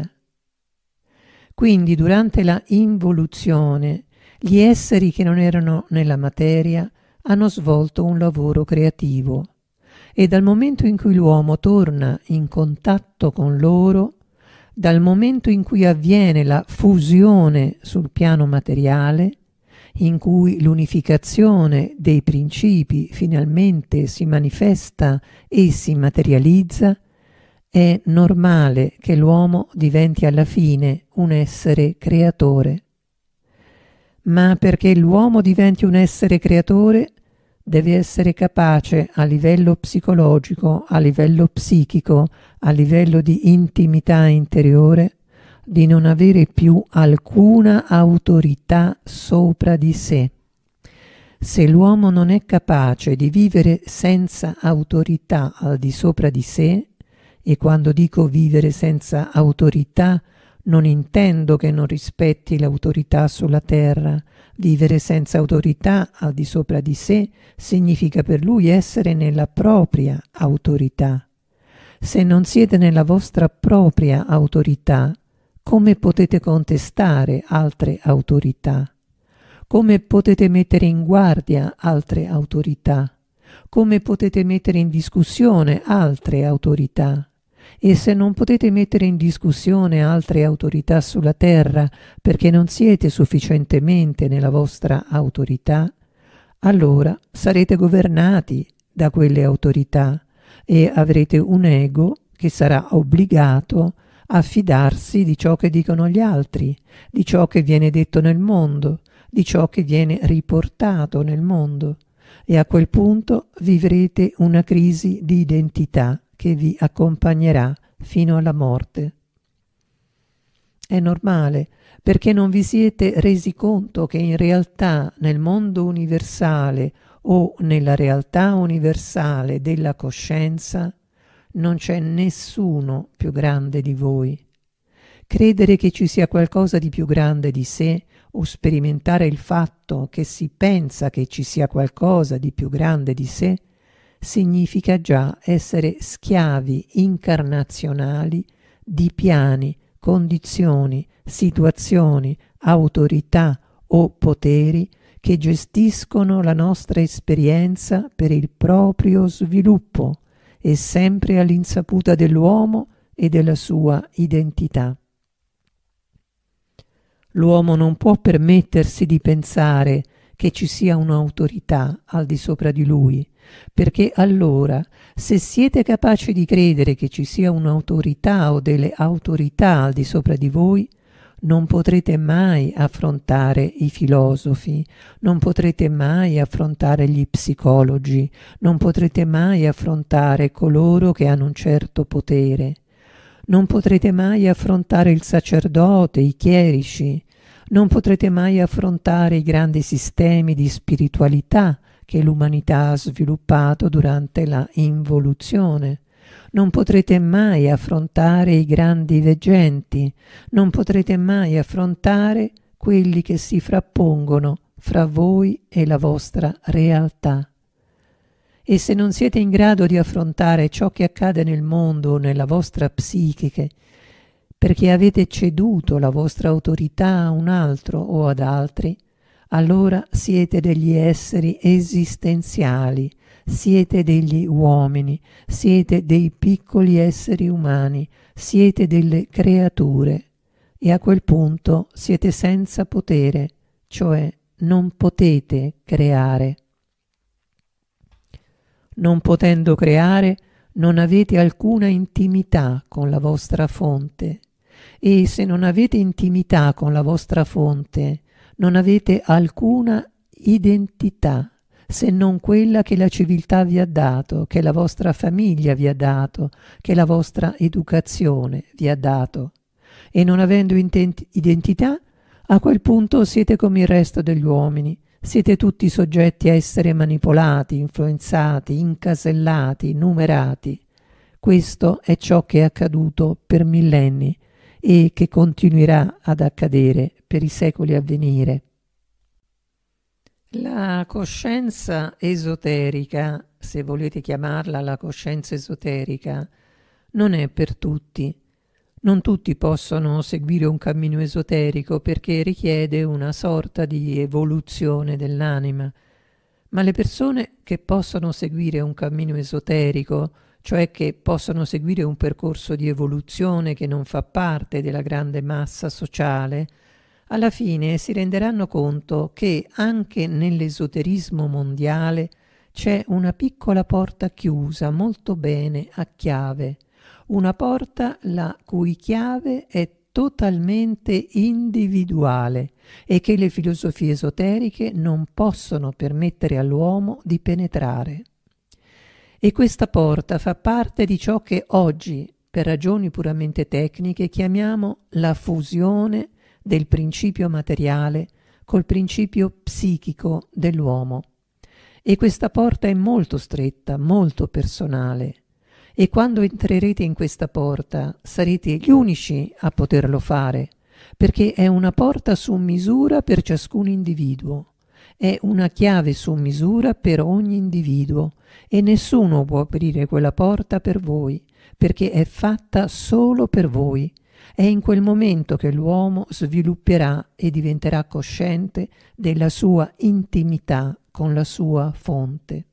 Quindi durante la involuzione gli esseri che non erano nella materia hanno svolto un lavoro creativo e dal momento in cui l'uomo torna in contatto con loro, dal momento in cui avviene la fusione sul piano materiale, in cui l'unificazione dei principi finalmente si manifesta e si materializza, è normale che l'uomo diventi alla fine un essere creatore. Ma perché l'uomo diventi un essere creatore, deve essere capace a livello psicologico, a livello psichico, a livello di intimità interiore, di non avere più alcuna autorità sopra di sé. Se l'uomo non è capace di vivere senza autorità al di sopra di sé, e quando dico vivere senza autorità non intendo che non rispetti l'autorità sulla terra. Vivere senza autorità al di sopra di sé significa per lui essere nella propria autorità. Se non siete nella vostra propria autorità, come potete contestare altre autorità? Come potete mettere in guardia altre autorità? Come potete mettere in discussione altre autorità? E se non potete mettere in discussione altre autorità sulla terra perché non siete sufficientemente nella vostra autorità, allora sarete governati da quelle autorità e avrete un ego che sarà obbligato a fidarsi di ciò che dicono gli altri, di ciò che viene detto nel mondo, di ciò che viene riportato nel mondo, e a quel punto vivrete una crisi di identità che vi accompagnerà fino alla morte. È normale, perché non vi siete resi conto che in realtà nel mondo universale o nella realtà universale della coscienza non c'è nessuno più grande di voi. Credere che ci sia qualcosa di più grande di sé o sperimentare il fatto che si pensa che ci sia qualcosa di più grande di sé significa già essere schiavi incarnazionali di piani, condizioni, situazioni, autorità o poteri che gestiscono la nostra esperienza per il proprio sviluppo e sempre all'insaputa dell'uomo e della sua identità. L'uomo non può permettersi di pensare che ci sia un'autorità al di sopra di lui, perché allora, se siete capaci di credere che ci sia un'autorità o delle autorità al di sopra di voi, non potrete mai affrontare i filosofi, non potrete mai affrontare gli psicologi, non potrete mai affrontare coloro che hanno un certo potere, non potrete mai affrontare il sacerdote, i chierici, non potrete mai affrontare i grandi sistemi di spiritualità che l'umanità ha sviluppato durante la involuzione. Non potrete mai affrontare i grandi veggenti, non potrete mai affrontare quelli che si frappongono fra voi e la vostra realtà. E se non siete in grado di affrontare ciò che accade nel mondo o nella vostra psiche, perché avete ceduto la vostra autorità a un altro o ad altri, allora siete degli esseri esistenziali, siete degli uomini, siete dei piccoli esseri umani, siete delle creature e a quel punto siete senza potere, cioè non potete creare. Non potendo creare, non avete alcuna intimità con la vostra fonte. E se non avete intimità con la vostra fonte, non avete alcuna identità, se non quella che la civiltà vi ha dato, che la vostra famiglia vi ha dato, che la vostra educazione vi ha dato. E non avendo identità, a quel punto siete come il resto degli uomini. Siete tutti soggetti a essere manipolati, influenzati, incasellati, numerati. Questo è ciò che è accaduto per millenni e che continuerà ad accadere per i secoli a venire. La coscienza esoterica, se volete chiamarla la coscienza esoterica, non è per tutti. Non tutti possono seguire un cammino esoterico perché richiede una sorta di evoluzione dell'anima, ma le persone che possono seguire un cammino esoterico, cioè che possono seguire un percorso di evoluzione che non fa parte della grande massa sociale, alla fine si renderanno conto che anche nell'esoterismo mondiale c'è una piccola porta chiusa molto bene a chiave, una porta la cui chiave è totalmente individuale e che le filosofie esoteriche non possono permettere all'uomo di penetrare. E questa porta fa parte di ciò che oggi, per ragioni puramente tecniche, chiamiamo la fusione del principio materiale col principio psichico dell'uomo. E questa porta è molto stretta, molto personale. E quando entrerete in questa porta sarete gli unici a poterlo fare, perché è una porta su misura per ciascun individuo, è una chiave su misura per ogni individuo e nessuno può aprire quella porta per voi, perché è fatta solo per voi. È in quel momento che l'uomo svilupperà e diventerà cosciente della sua intimità con la sua fonte.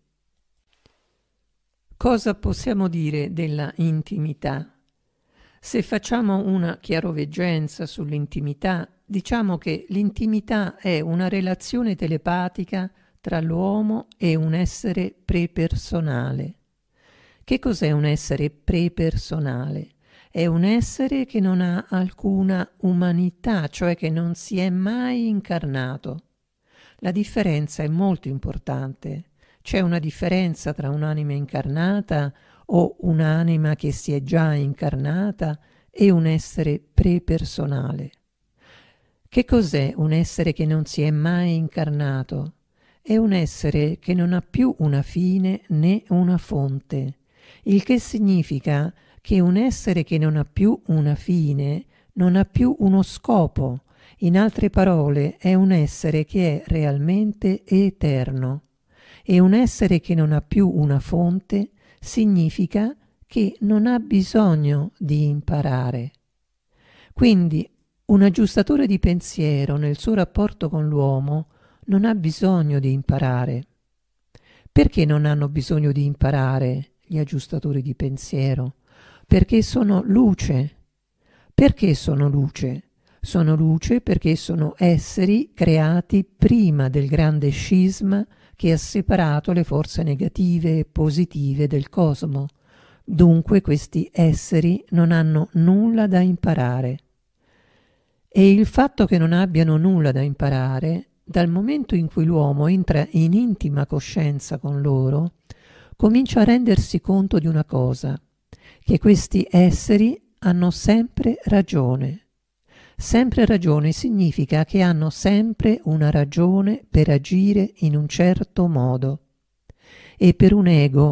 Cosa possiamo dire della intimità? Se facciamo una chiaroveggenza sull'intimità, diciamo che l'intimità è una relazione telepatica tra l'uomo e un essere prepersonale. Che cos'è un essere prepersonale? È un essere che non ha alcuna umanità, cioè che non si è mai incarnato. La differenza è molto importante. C'è una differenza tra un'anima incarnata o un'anima che si è già incarnata e un essere prepersonale. Che cos'è un essere che non si è mai incarnato? È un essere che non ha più una fine né una fonte, il che significa che un essere che non ha più una fine non ha più uno scopo. In altre parole, è un essere che è realmente eterno. E un essere che non ha più una fonte significa che non ha bisogno di imparare. Quindi un aggiustatore di pensiero nel suo rapporto con l'uomo non ha bisogno di imparare. Perché non hanno bisogno di imparare gli aggiustatori di pensiero? Perché sono luce. Perché sono luce? Sono luce perché sono esseri creati prima del grande scisma che ha separato le forze negative e positive del cosmo. Dunque questi esseri non hanno nulla da imparare. E il fatto che non abbiano nulla da imparare, dal momento in cui l'uomo entra in intima coscienza con loro, comincia a rendersi conto di una cosa, che questi esseri hanno sempre ragione. Sempre ragione significa che hanno sempre una ragione per agire in un certo modo. E per un ego,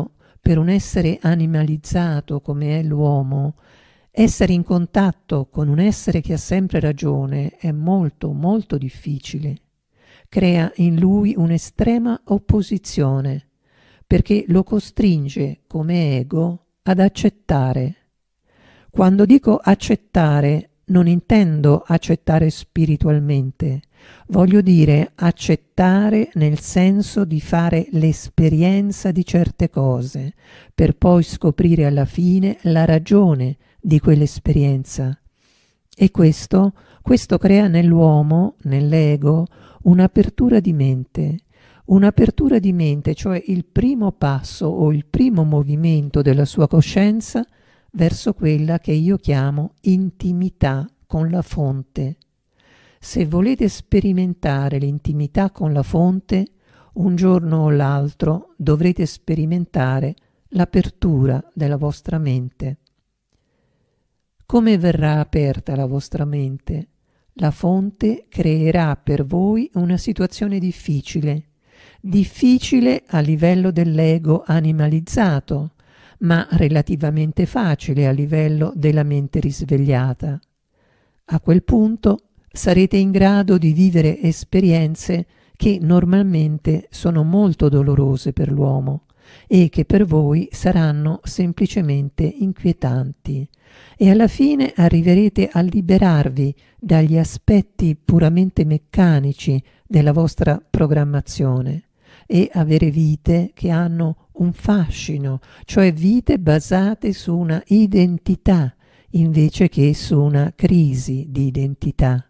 per un essere animalizzato come è l'uomo, essere in contatto con un essere che ha sempre ragione è molto, molto difficile. Crea in lui un'estrema opposizione, perché lo costringe come ego ad accettare. Quando dico accettare, non intendo accettare spiritualmente, voglio dire accettare nel senso di fare l'esperienza di certe cose, per poi scoprire alla fine la ragione di quell'esperienza. E questo, questo crea nell'uomo, nell'ego, un'apertura di mente. Un'apertura di mente, cioè il primo passo o il primo movimento della sua coscienza verso quella che io chiamo intimità con la fonte. Se volete sperimentare l'intimità con la fonte, un giorno o l'altro dovrete sperimentare l'apertura della vostra mente. Come verrà aperta la vostra mente? La fonte creerà per voi una situazione difficile, difficile a livello dell'ego animalizzato, ma relativamente facile a livello della mente risvegliata. A quel punto sarete in grado di vivere esperienze che normalmente sono molto dolorose per l'uomo e che per voi saranno semplicemente inquietanti, e alla fine arriverete a liberarvi dagli aspetti puramente meccanici della vostra programmazione e avere vite che hanno un fascino, cioè vite basate su una identità invece che su una crisi di identità.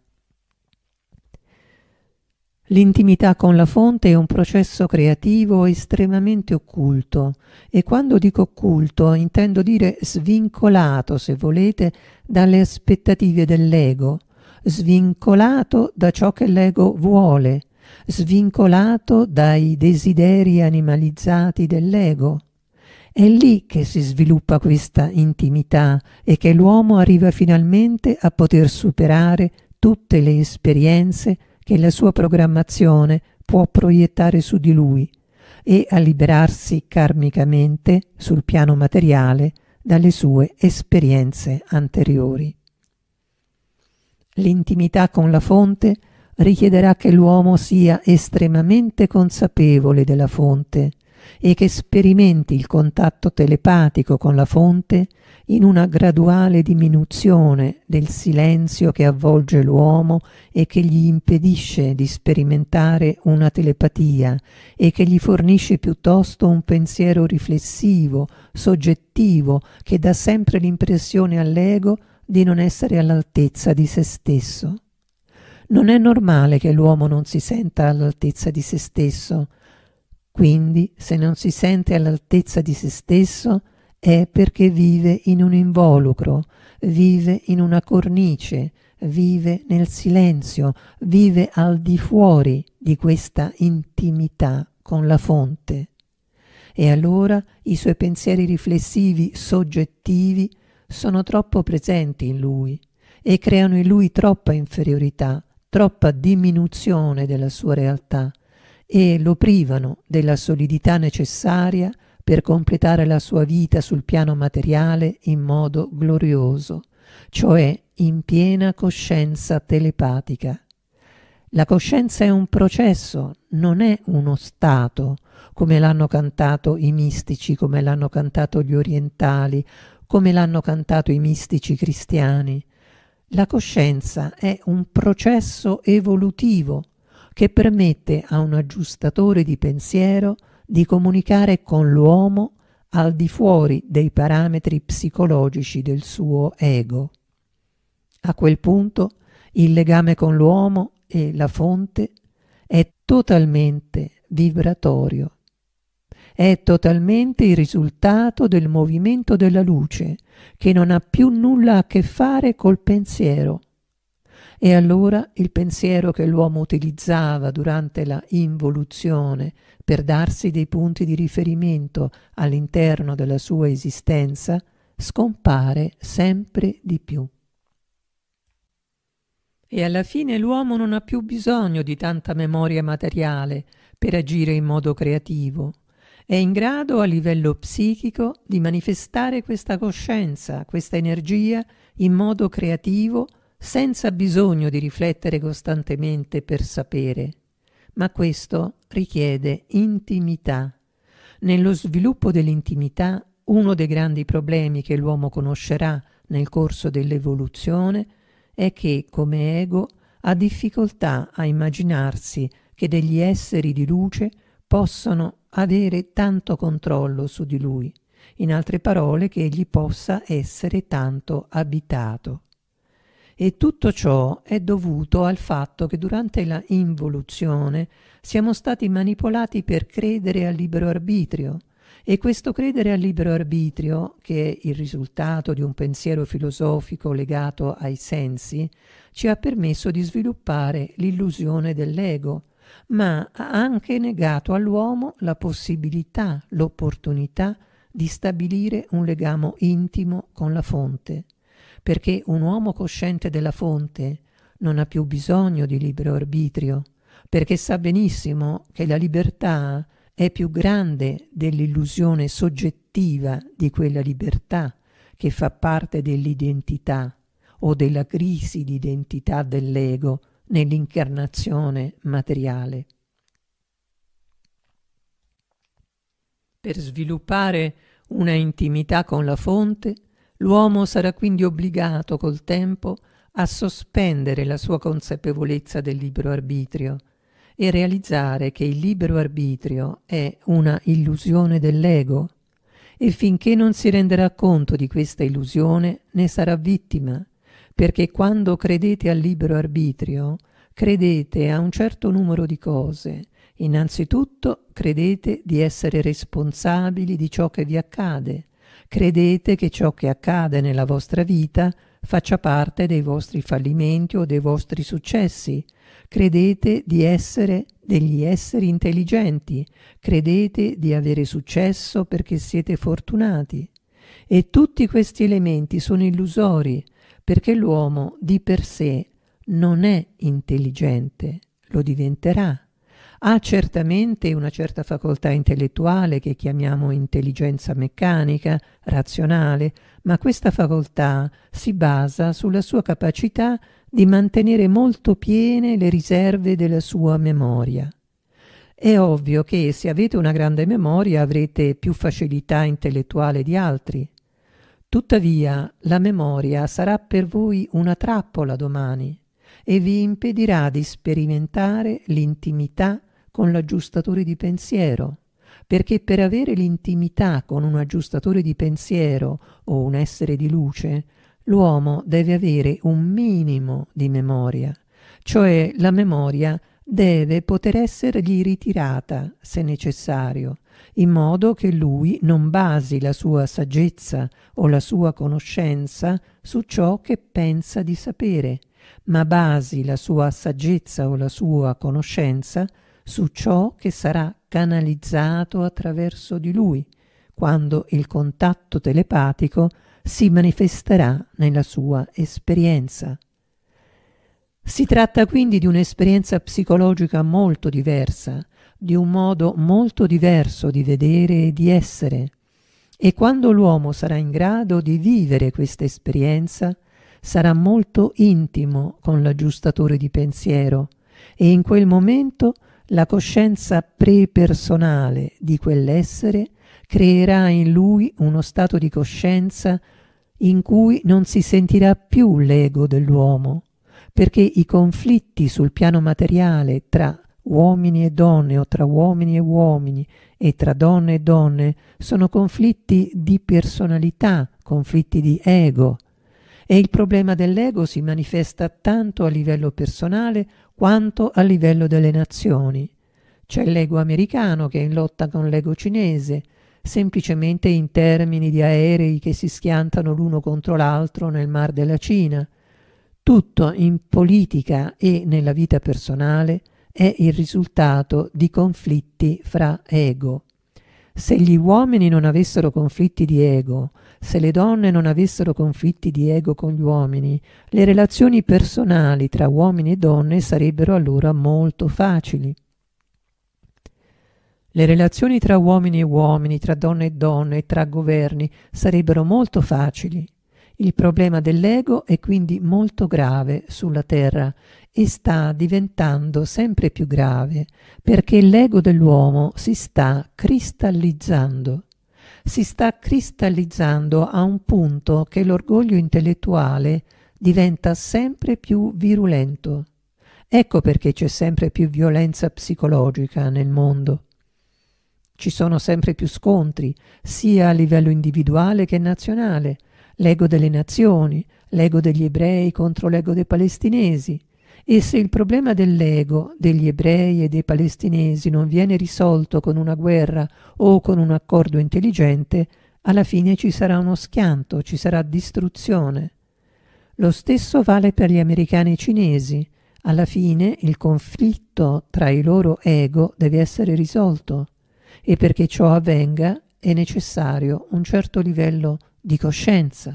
L'intimità con la fonte è un processo creativo estremamente occulto, e quando dico occulto intendo dire svincolato, se volete, dalle aspettative dell'ego, svincolato da ciò che l'ego vuole, svincolato dai desideri animalizzati dell'ego. È lì che si sviluppa questa intimità e che l'uomo arriva finalmente a poter superare tutte le esperienze che la sua programmazione può proiettare su di lui e a liberarsi karmicamente sul piano materiale dalle sue esperienze anteriori. L'intimità con la fonte richiederà che l'uomo sia estremamente consapevole della fonte e che sperimenti il contatto telepatico con la fonte in una graduale diminuzione del silenzio che avvolge l'uomo e che gli impedisce di sperimentare una telepatia e che gli fornisce piuttosto un pensiero riflessivo, soggettivo, che dà sempre l'impressione all'ego di non essere all'altezza di se stesso. Non è normale che l'uomo non si senta all'altezza di se stesso. Quindi, se non si sente all'altezza di se stesso, è perché vive in un involucro, vive in una cornice, vive nel silenzio, vive al di fuori di questa intimità con la fonte. E allora i suoi pensieri riflessivi soggettivi sono troppo presenti in lui e creano in lui troppa inferiorità, troppa diminuzione della sua realtà, e lo privano della solidità necessaria per completare la sua vita sul piano materiale in modo glorioso, cioè in piena coscienza telepatica. La coscienza è un processo, non è uno stato, come l'hanno cantato i mistici, come l'hanno cantato gli orientali, come l'hanno cantato i mistici cristiani. La coscienza è un processo evolutivo che permette a un aggiustatore di pensiero di comunicare con l'uomo al di fuori dei parametri psicologici del suo ego. A quel punto il legame con l'uomo e la fonte è totalmente vibratorio. È totalmente il risultato del movimento della luce, che non ha più nulla a che fare col pensiero. E allora il pensiero che l'uomo utilizzava durante la involuzione per darsi dei punti di riferimento all'interno della sua esistenza scompare sempre di più. E alla fine l'uomo non ha più bisogno di tanta memoria materiale per agire in modo creativo. È in grado a livello psichico di manifestare questa coscienza, questa energia in modo creativo, senza bisogno di riflettere costantemente per sapere. Ma questo richiede intimità. Nello sviluppo dell'intimità, uno dei grandi problemi che l'uomo conoscerà nel corso dell'evoluzione è che, come ego, ha difficoltà a immaginarsi che degli esseri di luce possano avere tanto controllo su di lui, in altre parole che egli possa essere tanto abitato. E tutto ciò è dovuto al fatto che durante la involuzione siamo stati manipolati per credere al libero arbitrio, e questo credere al libero arbitrio, che è il risultato di un pensiero filosofico legato ai sensi, ci ha permesso di sviluppare l'illusione dell'ego, ma ha anche negato all'uomo la possibilità, l'opportunità di stabilire un legame intimo con la fonte, perché un uomo cosciente della fonte non ha più bisogno di libero arbitrio, perché sa benissimo che la libertà è più grande dell'illusione soggettiva di quella libertà che fa parte dell'identità o della crisi di identità dell'ego nell'incarnazione materiale. Per sviluppare una intimità con la fonte, l'uomo sarà quindi obbligato col tempo a sospendere la sua consapevolezza del libero arbitrio e realizzare che il libero arbitrio è una illusione dell'ego, e finché non si renderà conto di questa illusione ne sarà vittima, perché quando credete al libero arbitrio credete a un certo numero di cose. Innanzitutto credete di essere responsabili di ciò che vi accade, credete che ciò che accade nella vostra vita faccia parte dei vostri fallimenti o dei vostri successi, credete di essere degli esseri intelligenti, credete di avere successo perché siete fortunati. E tutti questi elementi sono illusori, perché l'uomo di per sé non è intelligente, lo diventerà. Ha certamente una certa facoltà intellettuale che chiamiamo intelligenza meccanica, razionale, ma questa facoltà si basa sulla sua capacità di mantenere molto piene le riserve della sua memoria. È ovvio che se avete una grande memoria avrete più facilità intellettuale di altri. Tuttavia, la memoria sarà per voi una trappola domani e vi impedirà di sperimentare l'intimità con l'aggiustatore di pensiero, perché per avere l'intimità con un aggiustatore di pensiero o un essere di luce, l'uomo deve avere un minimo di memoria, cioè la memoria deve poter essergli ritirata, se necessario, in modo che lui non basi la sua saggezza o la sua conoscenza su ciò che pensa di sapere, ma basi la sua saggezza o la sua conoscenza su ciò che sarà canalizzato attraverso di lui, quando il contatto telepatico si manifesterà nella sua esperienza. Si tratta quindi di un'esperienza psicologica molto diversa, di un modo molto diverso di vedere e di essere, e quando l'uomo sarà in grado di vivere questa esperienza, sarà molto intimo con l'aggiustatore di pensiero, e in quel momento la coscienza prepersonale di quell'essere creerà in lui uno stato di coscienza in cui non si sentirà più l'ego dell'uomo, perché i conflitti sul piano materiale tra uomini e donne o tra uomini e uomini e tra donne e donne sono conflitti di personalità, conflitti di ego, e il problema dell'ego si manifesta tanto a livello personale quanto a livello delle nazioni. C'è l'ego americano che è in lotta con l'ego cinese, semplicemente in termini di aerei che si schiantano l'uno contro l'altro nel Mar della Cina. Tutto in politica e nella vita personale è il risultato di conflitti fra ego. Se gli uomini non avessero conflitti di ego, se le donne non avessero conflitti di ego con gli uomini, le relazioni personali tra uomini e donne sarebbero allora molto facili. Le relazioni tra uomini e uomini, tra donne e donne, tra governi sarebbero molto facili. Il problema dell'ego è quindi molto grave sulla Terra e sta diventando sempre più grave perché l'ego dell'uomo si sta cristallizzando. Si sta cristallizzando a un punto che l'orgoglio intellettuale diventa sempre più virulento. Ecco perché c'è sempre più violenza psicologica nel mondo. Ci sono sempre più scontri, sia a livello individuale che nazionale. L'ego delle nazioni, l'ego degli ebrei contro l'ego dei palestinesi. E se il problema dell'ego degli ebrei e dei palestinesi non viene risolto con una guerra o con un accordo intelligente, alla fine ci sarà uno schianto, ci sarà distruzione. Lo stesso vale per gli americani e i cinesi. Alla fine il conflitto tra i loro ego deve essere risolto e perché ciò avvenga è necessario un certo livello di coscienza.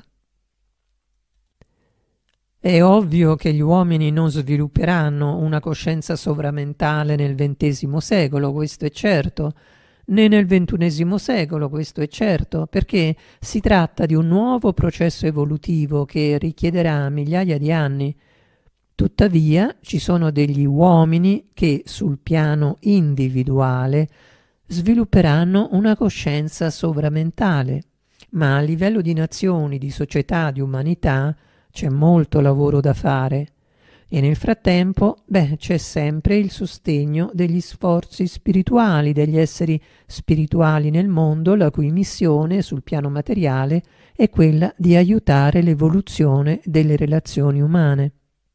È ovvio che gli uomini non svilupperanno una coscienza sovramentale nel ventesimo secolo, questo è certo, né nel ventunesimo secolo, questo è certo, perché si tratta di un nuovo processo evolutivo che richiederà migliaia di anni. Tuttavia ci sono degli uomini che sul piano individuale svilupperanno una coscienza sovramentale, ma a livello di nazioni, di società, di umanità c'è molto lavoro da fare e nel frattempo, beh, c'è sempre il sostegno degli sforzi spirituali, degli esseri spirituali nel mondo, la cui missione sul piano materiale è quella di aiutare l'evoluzione delle relazioni umane.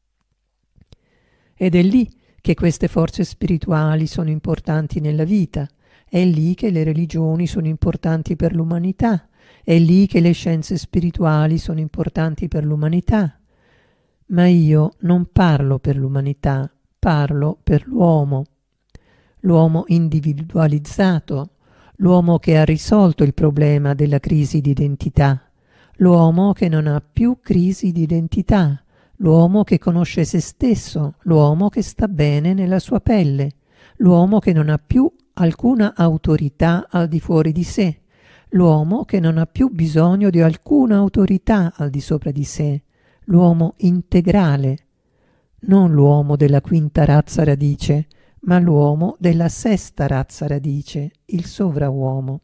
Ed è lì che queste forze spirituali sono importanti nella vita, è lì che le religioni sono importanti per l'umanità, è lì che le scienze spirituali sono importanti per l'umanità. Ma io non parlo per l'umanità, parlo per l'uomo. L'uomo individualizzato, l'uomo che ha risolto il problema della crisi di identità, l'uomo che non ha più crisi di identità, l'uomo che conosce se stesso, l'uomo che sta bene nella sua pelle, l'uomo che non ha più alcuna autorità al di fuori di sé, l'uomo che non ha più bisogno di alcuna autorità al di sopra di sé, l'uomo integrale, non l'uomo della quinta razza radice, ma l'uomo della sesta razza radice, il sovrauomo.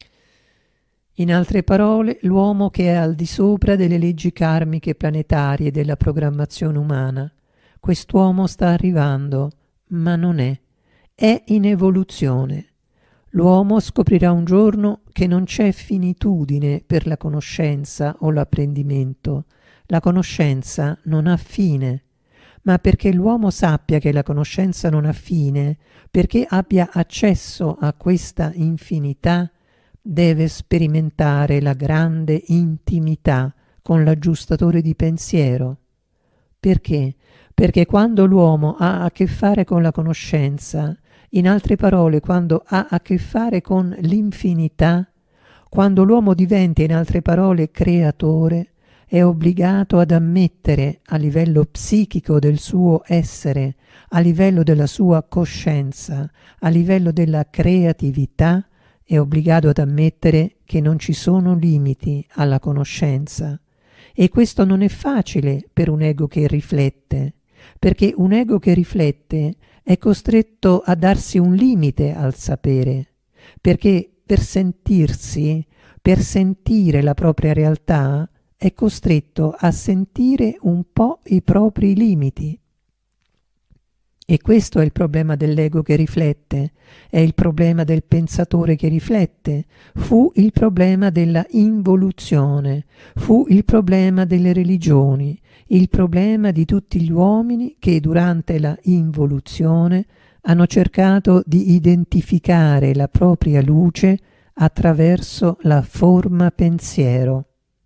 In altre parole, l'uomo che è al di sopra delle leggi karmiche planetarie della programmazione umana. Quest'uomo sta arrivando, ma non è. È in evoluzione. L'uomo scoprirà un giorno che non c'è finitudine per la conoscenza o l'apprendimento. La conoscenza non ha fine. Ma perché l'uomo sappia che la conoscenza non ha fine, perché abbia accesso a questa infinità, deve sperimentare la grande intimità con l'aggiustatore di pensiero. Perché? Perché quando l'uomo ha a che fare con la conoscenza, in altre parole, quando ha a che fare con l'infinità, quando l'uomo diventa, in altre parole, creatore, è obbligato ad ammettere a livello psichico del suo essere, a livello della sua coscienza, a livello della creatività, è obbligato ad ammettere che non ci sono limiti alla conoscenza. E questo non è facile per un ego che riflette, perché un ego che riflette è costretto a darsi un limite al sapere, perché per sentirsi, per sentire la propria realtà, è costretto a sentire un po' i propri limiti. E questo è il problema dell'ego che riflette, è il problema del pensatore che riflette, fu il problema della involuzione, fu il problema delle religioni, il problema di tutti gli uomini che durante la involuzione hanno cercato di identificare la propria luce attraverso la forma pensiero.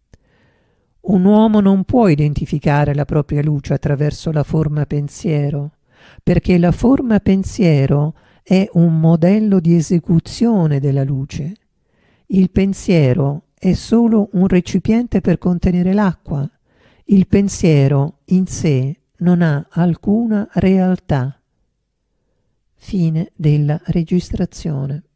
Un uomo non può identificare la propria luce attraverso la forma pensiero, perché la forma pensiero è un modello di esecuzione della luce. Il pensiero è solo un recipiente per contenere l'acqua. Il pensiero in sé non ha alcuna realtà. Fine della registrazione.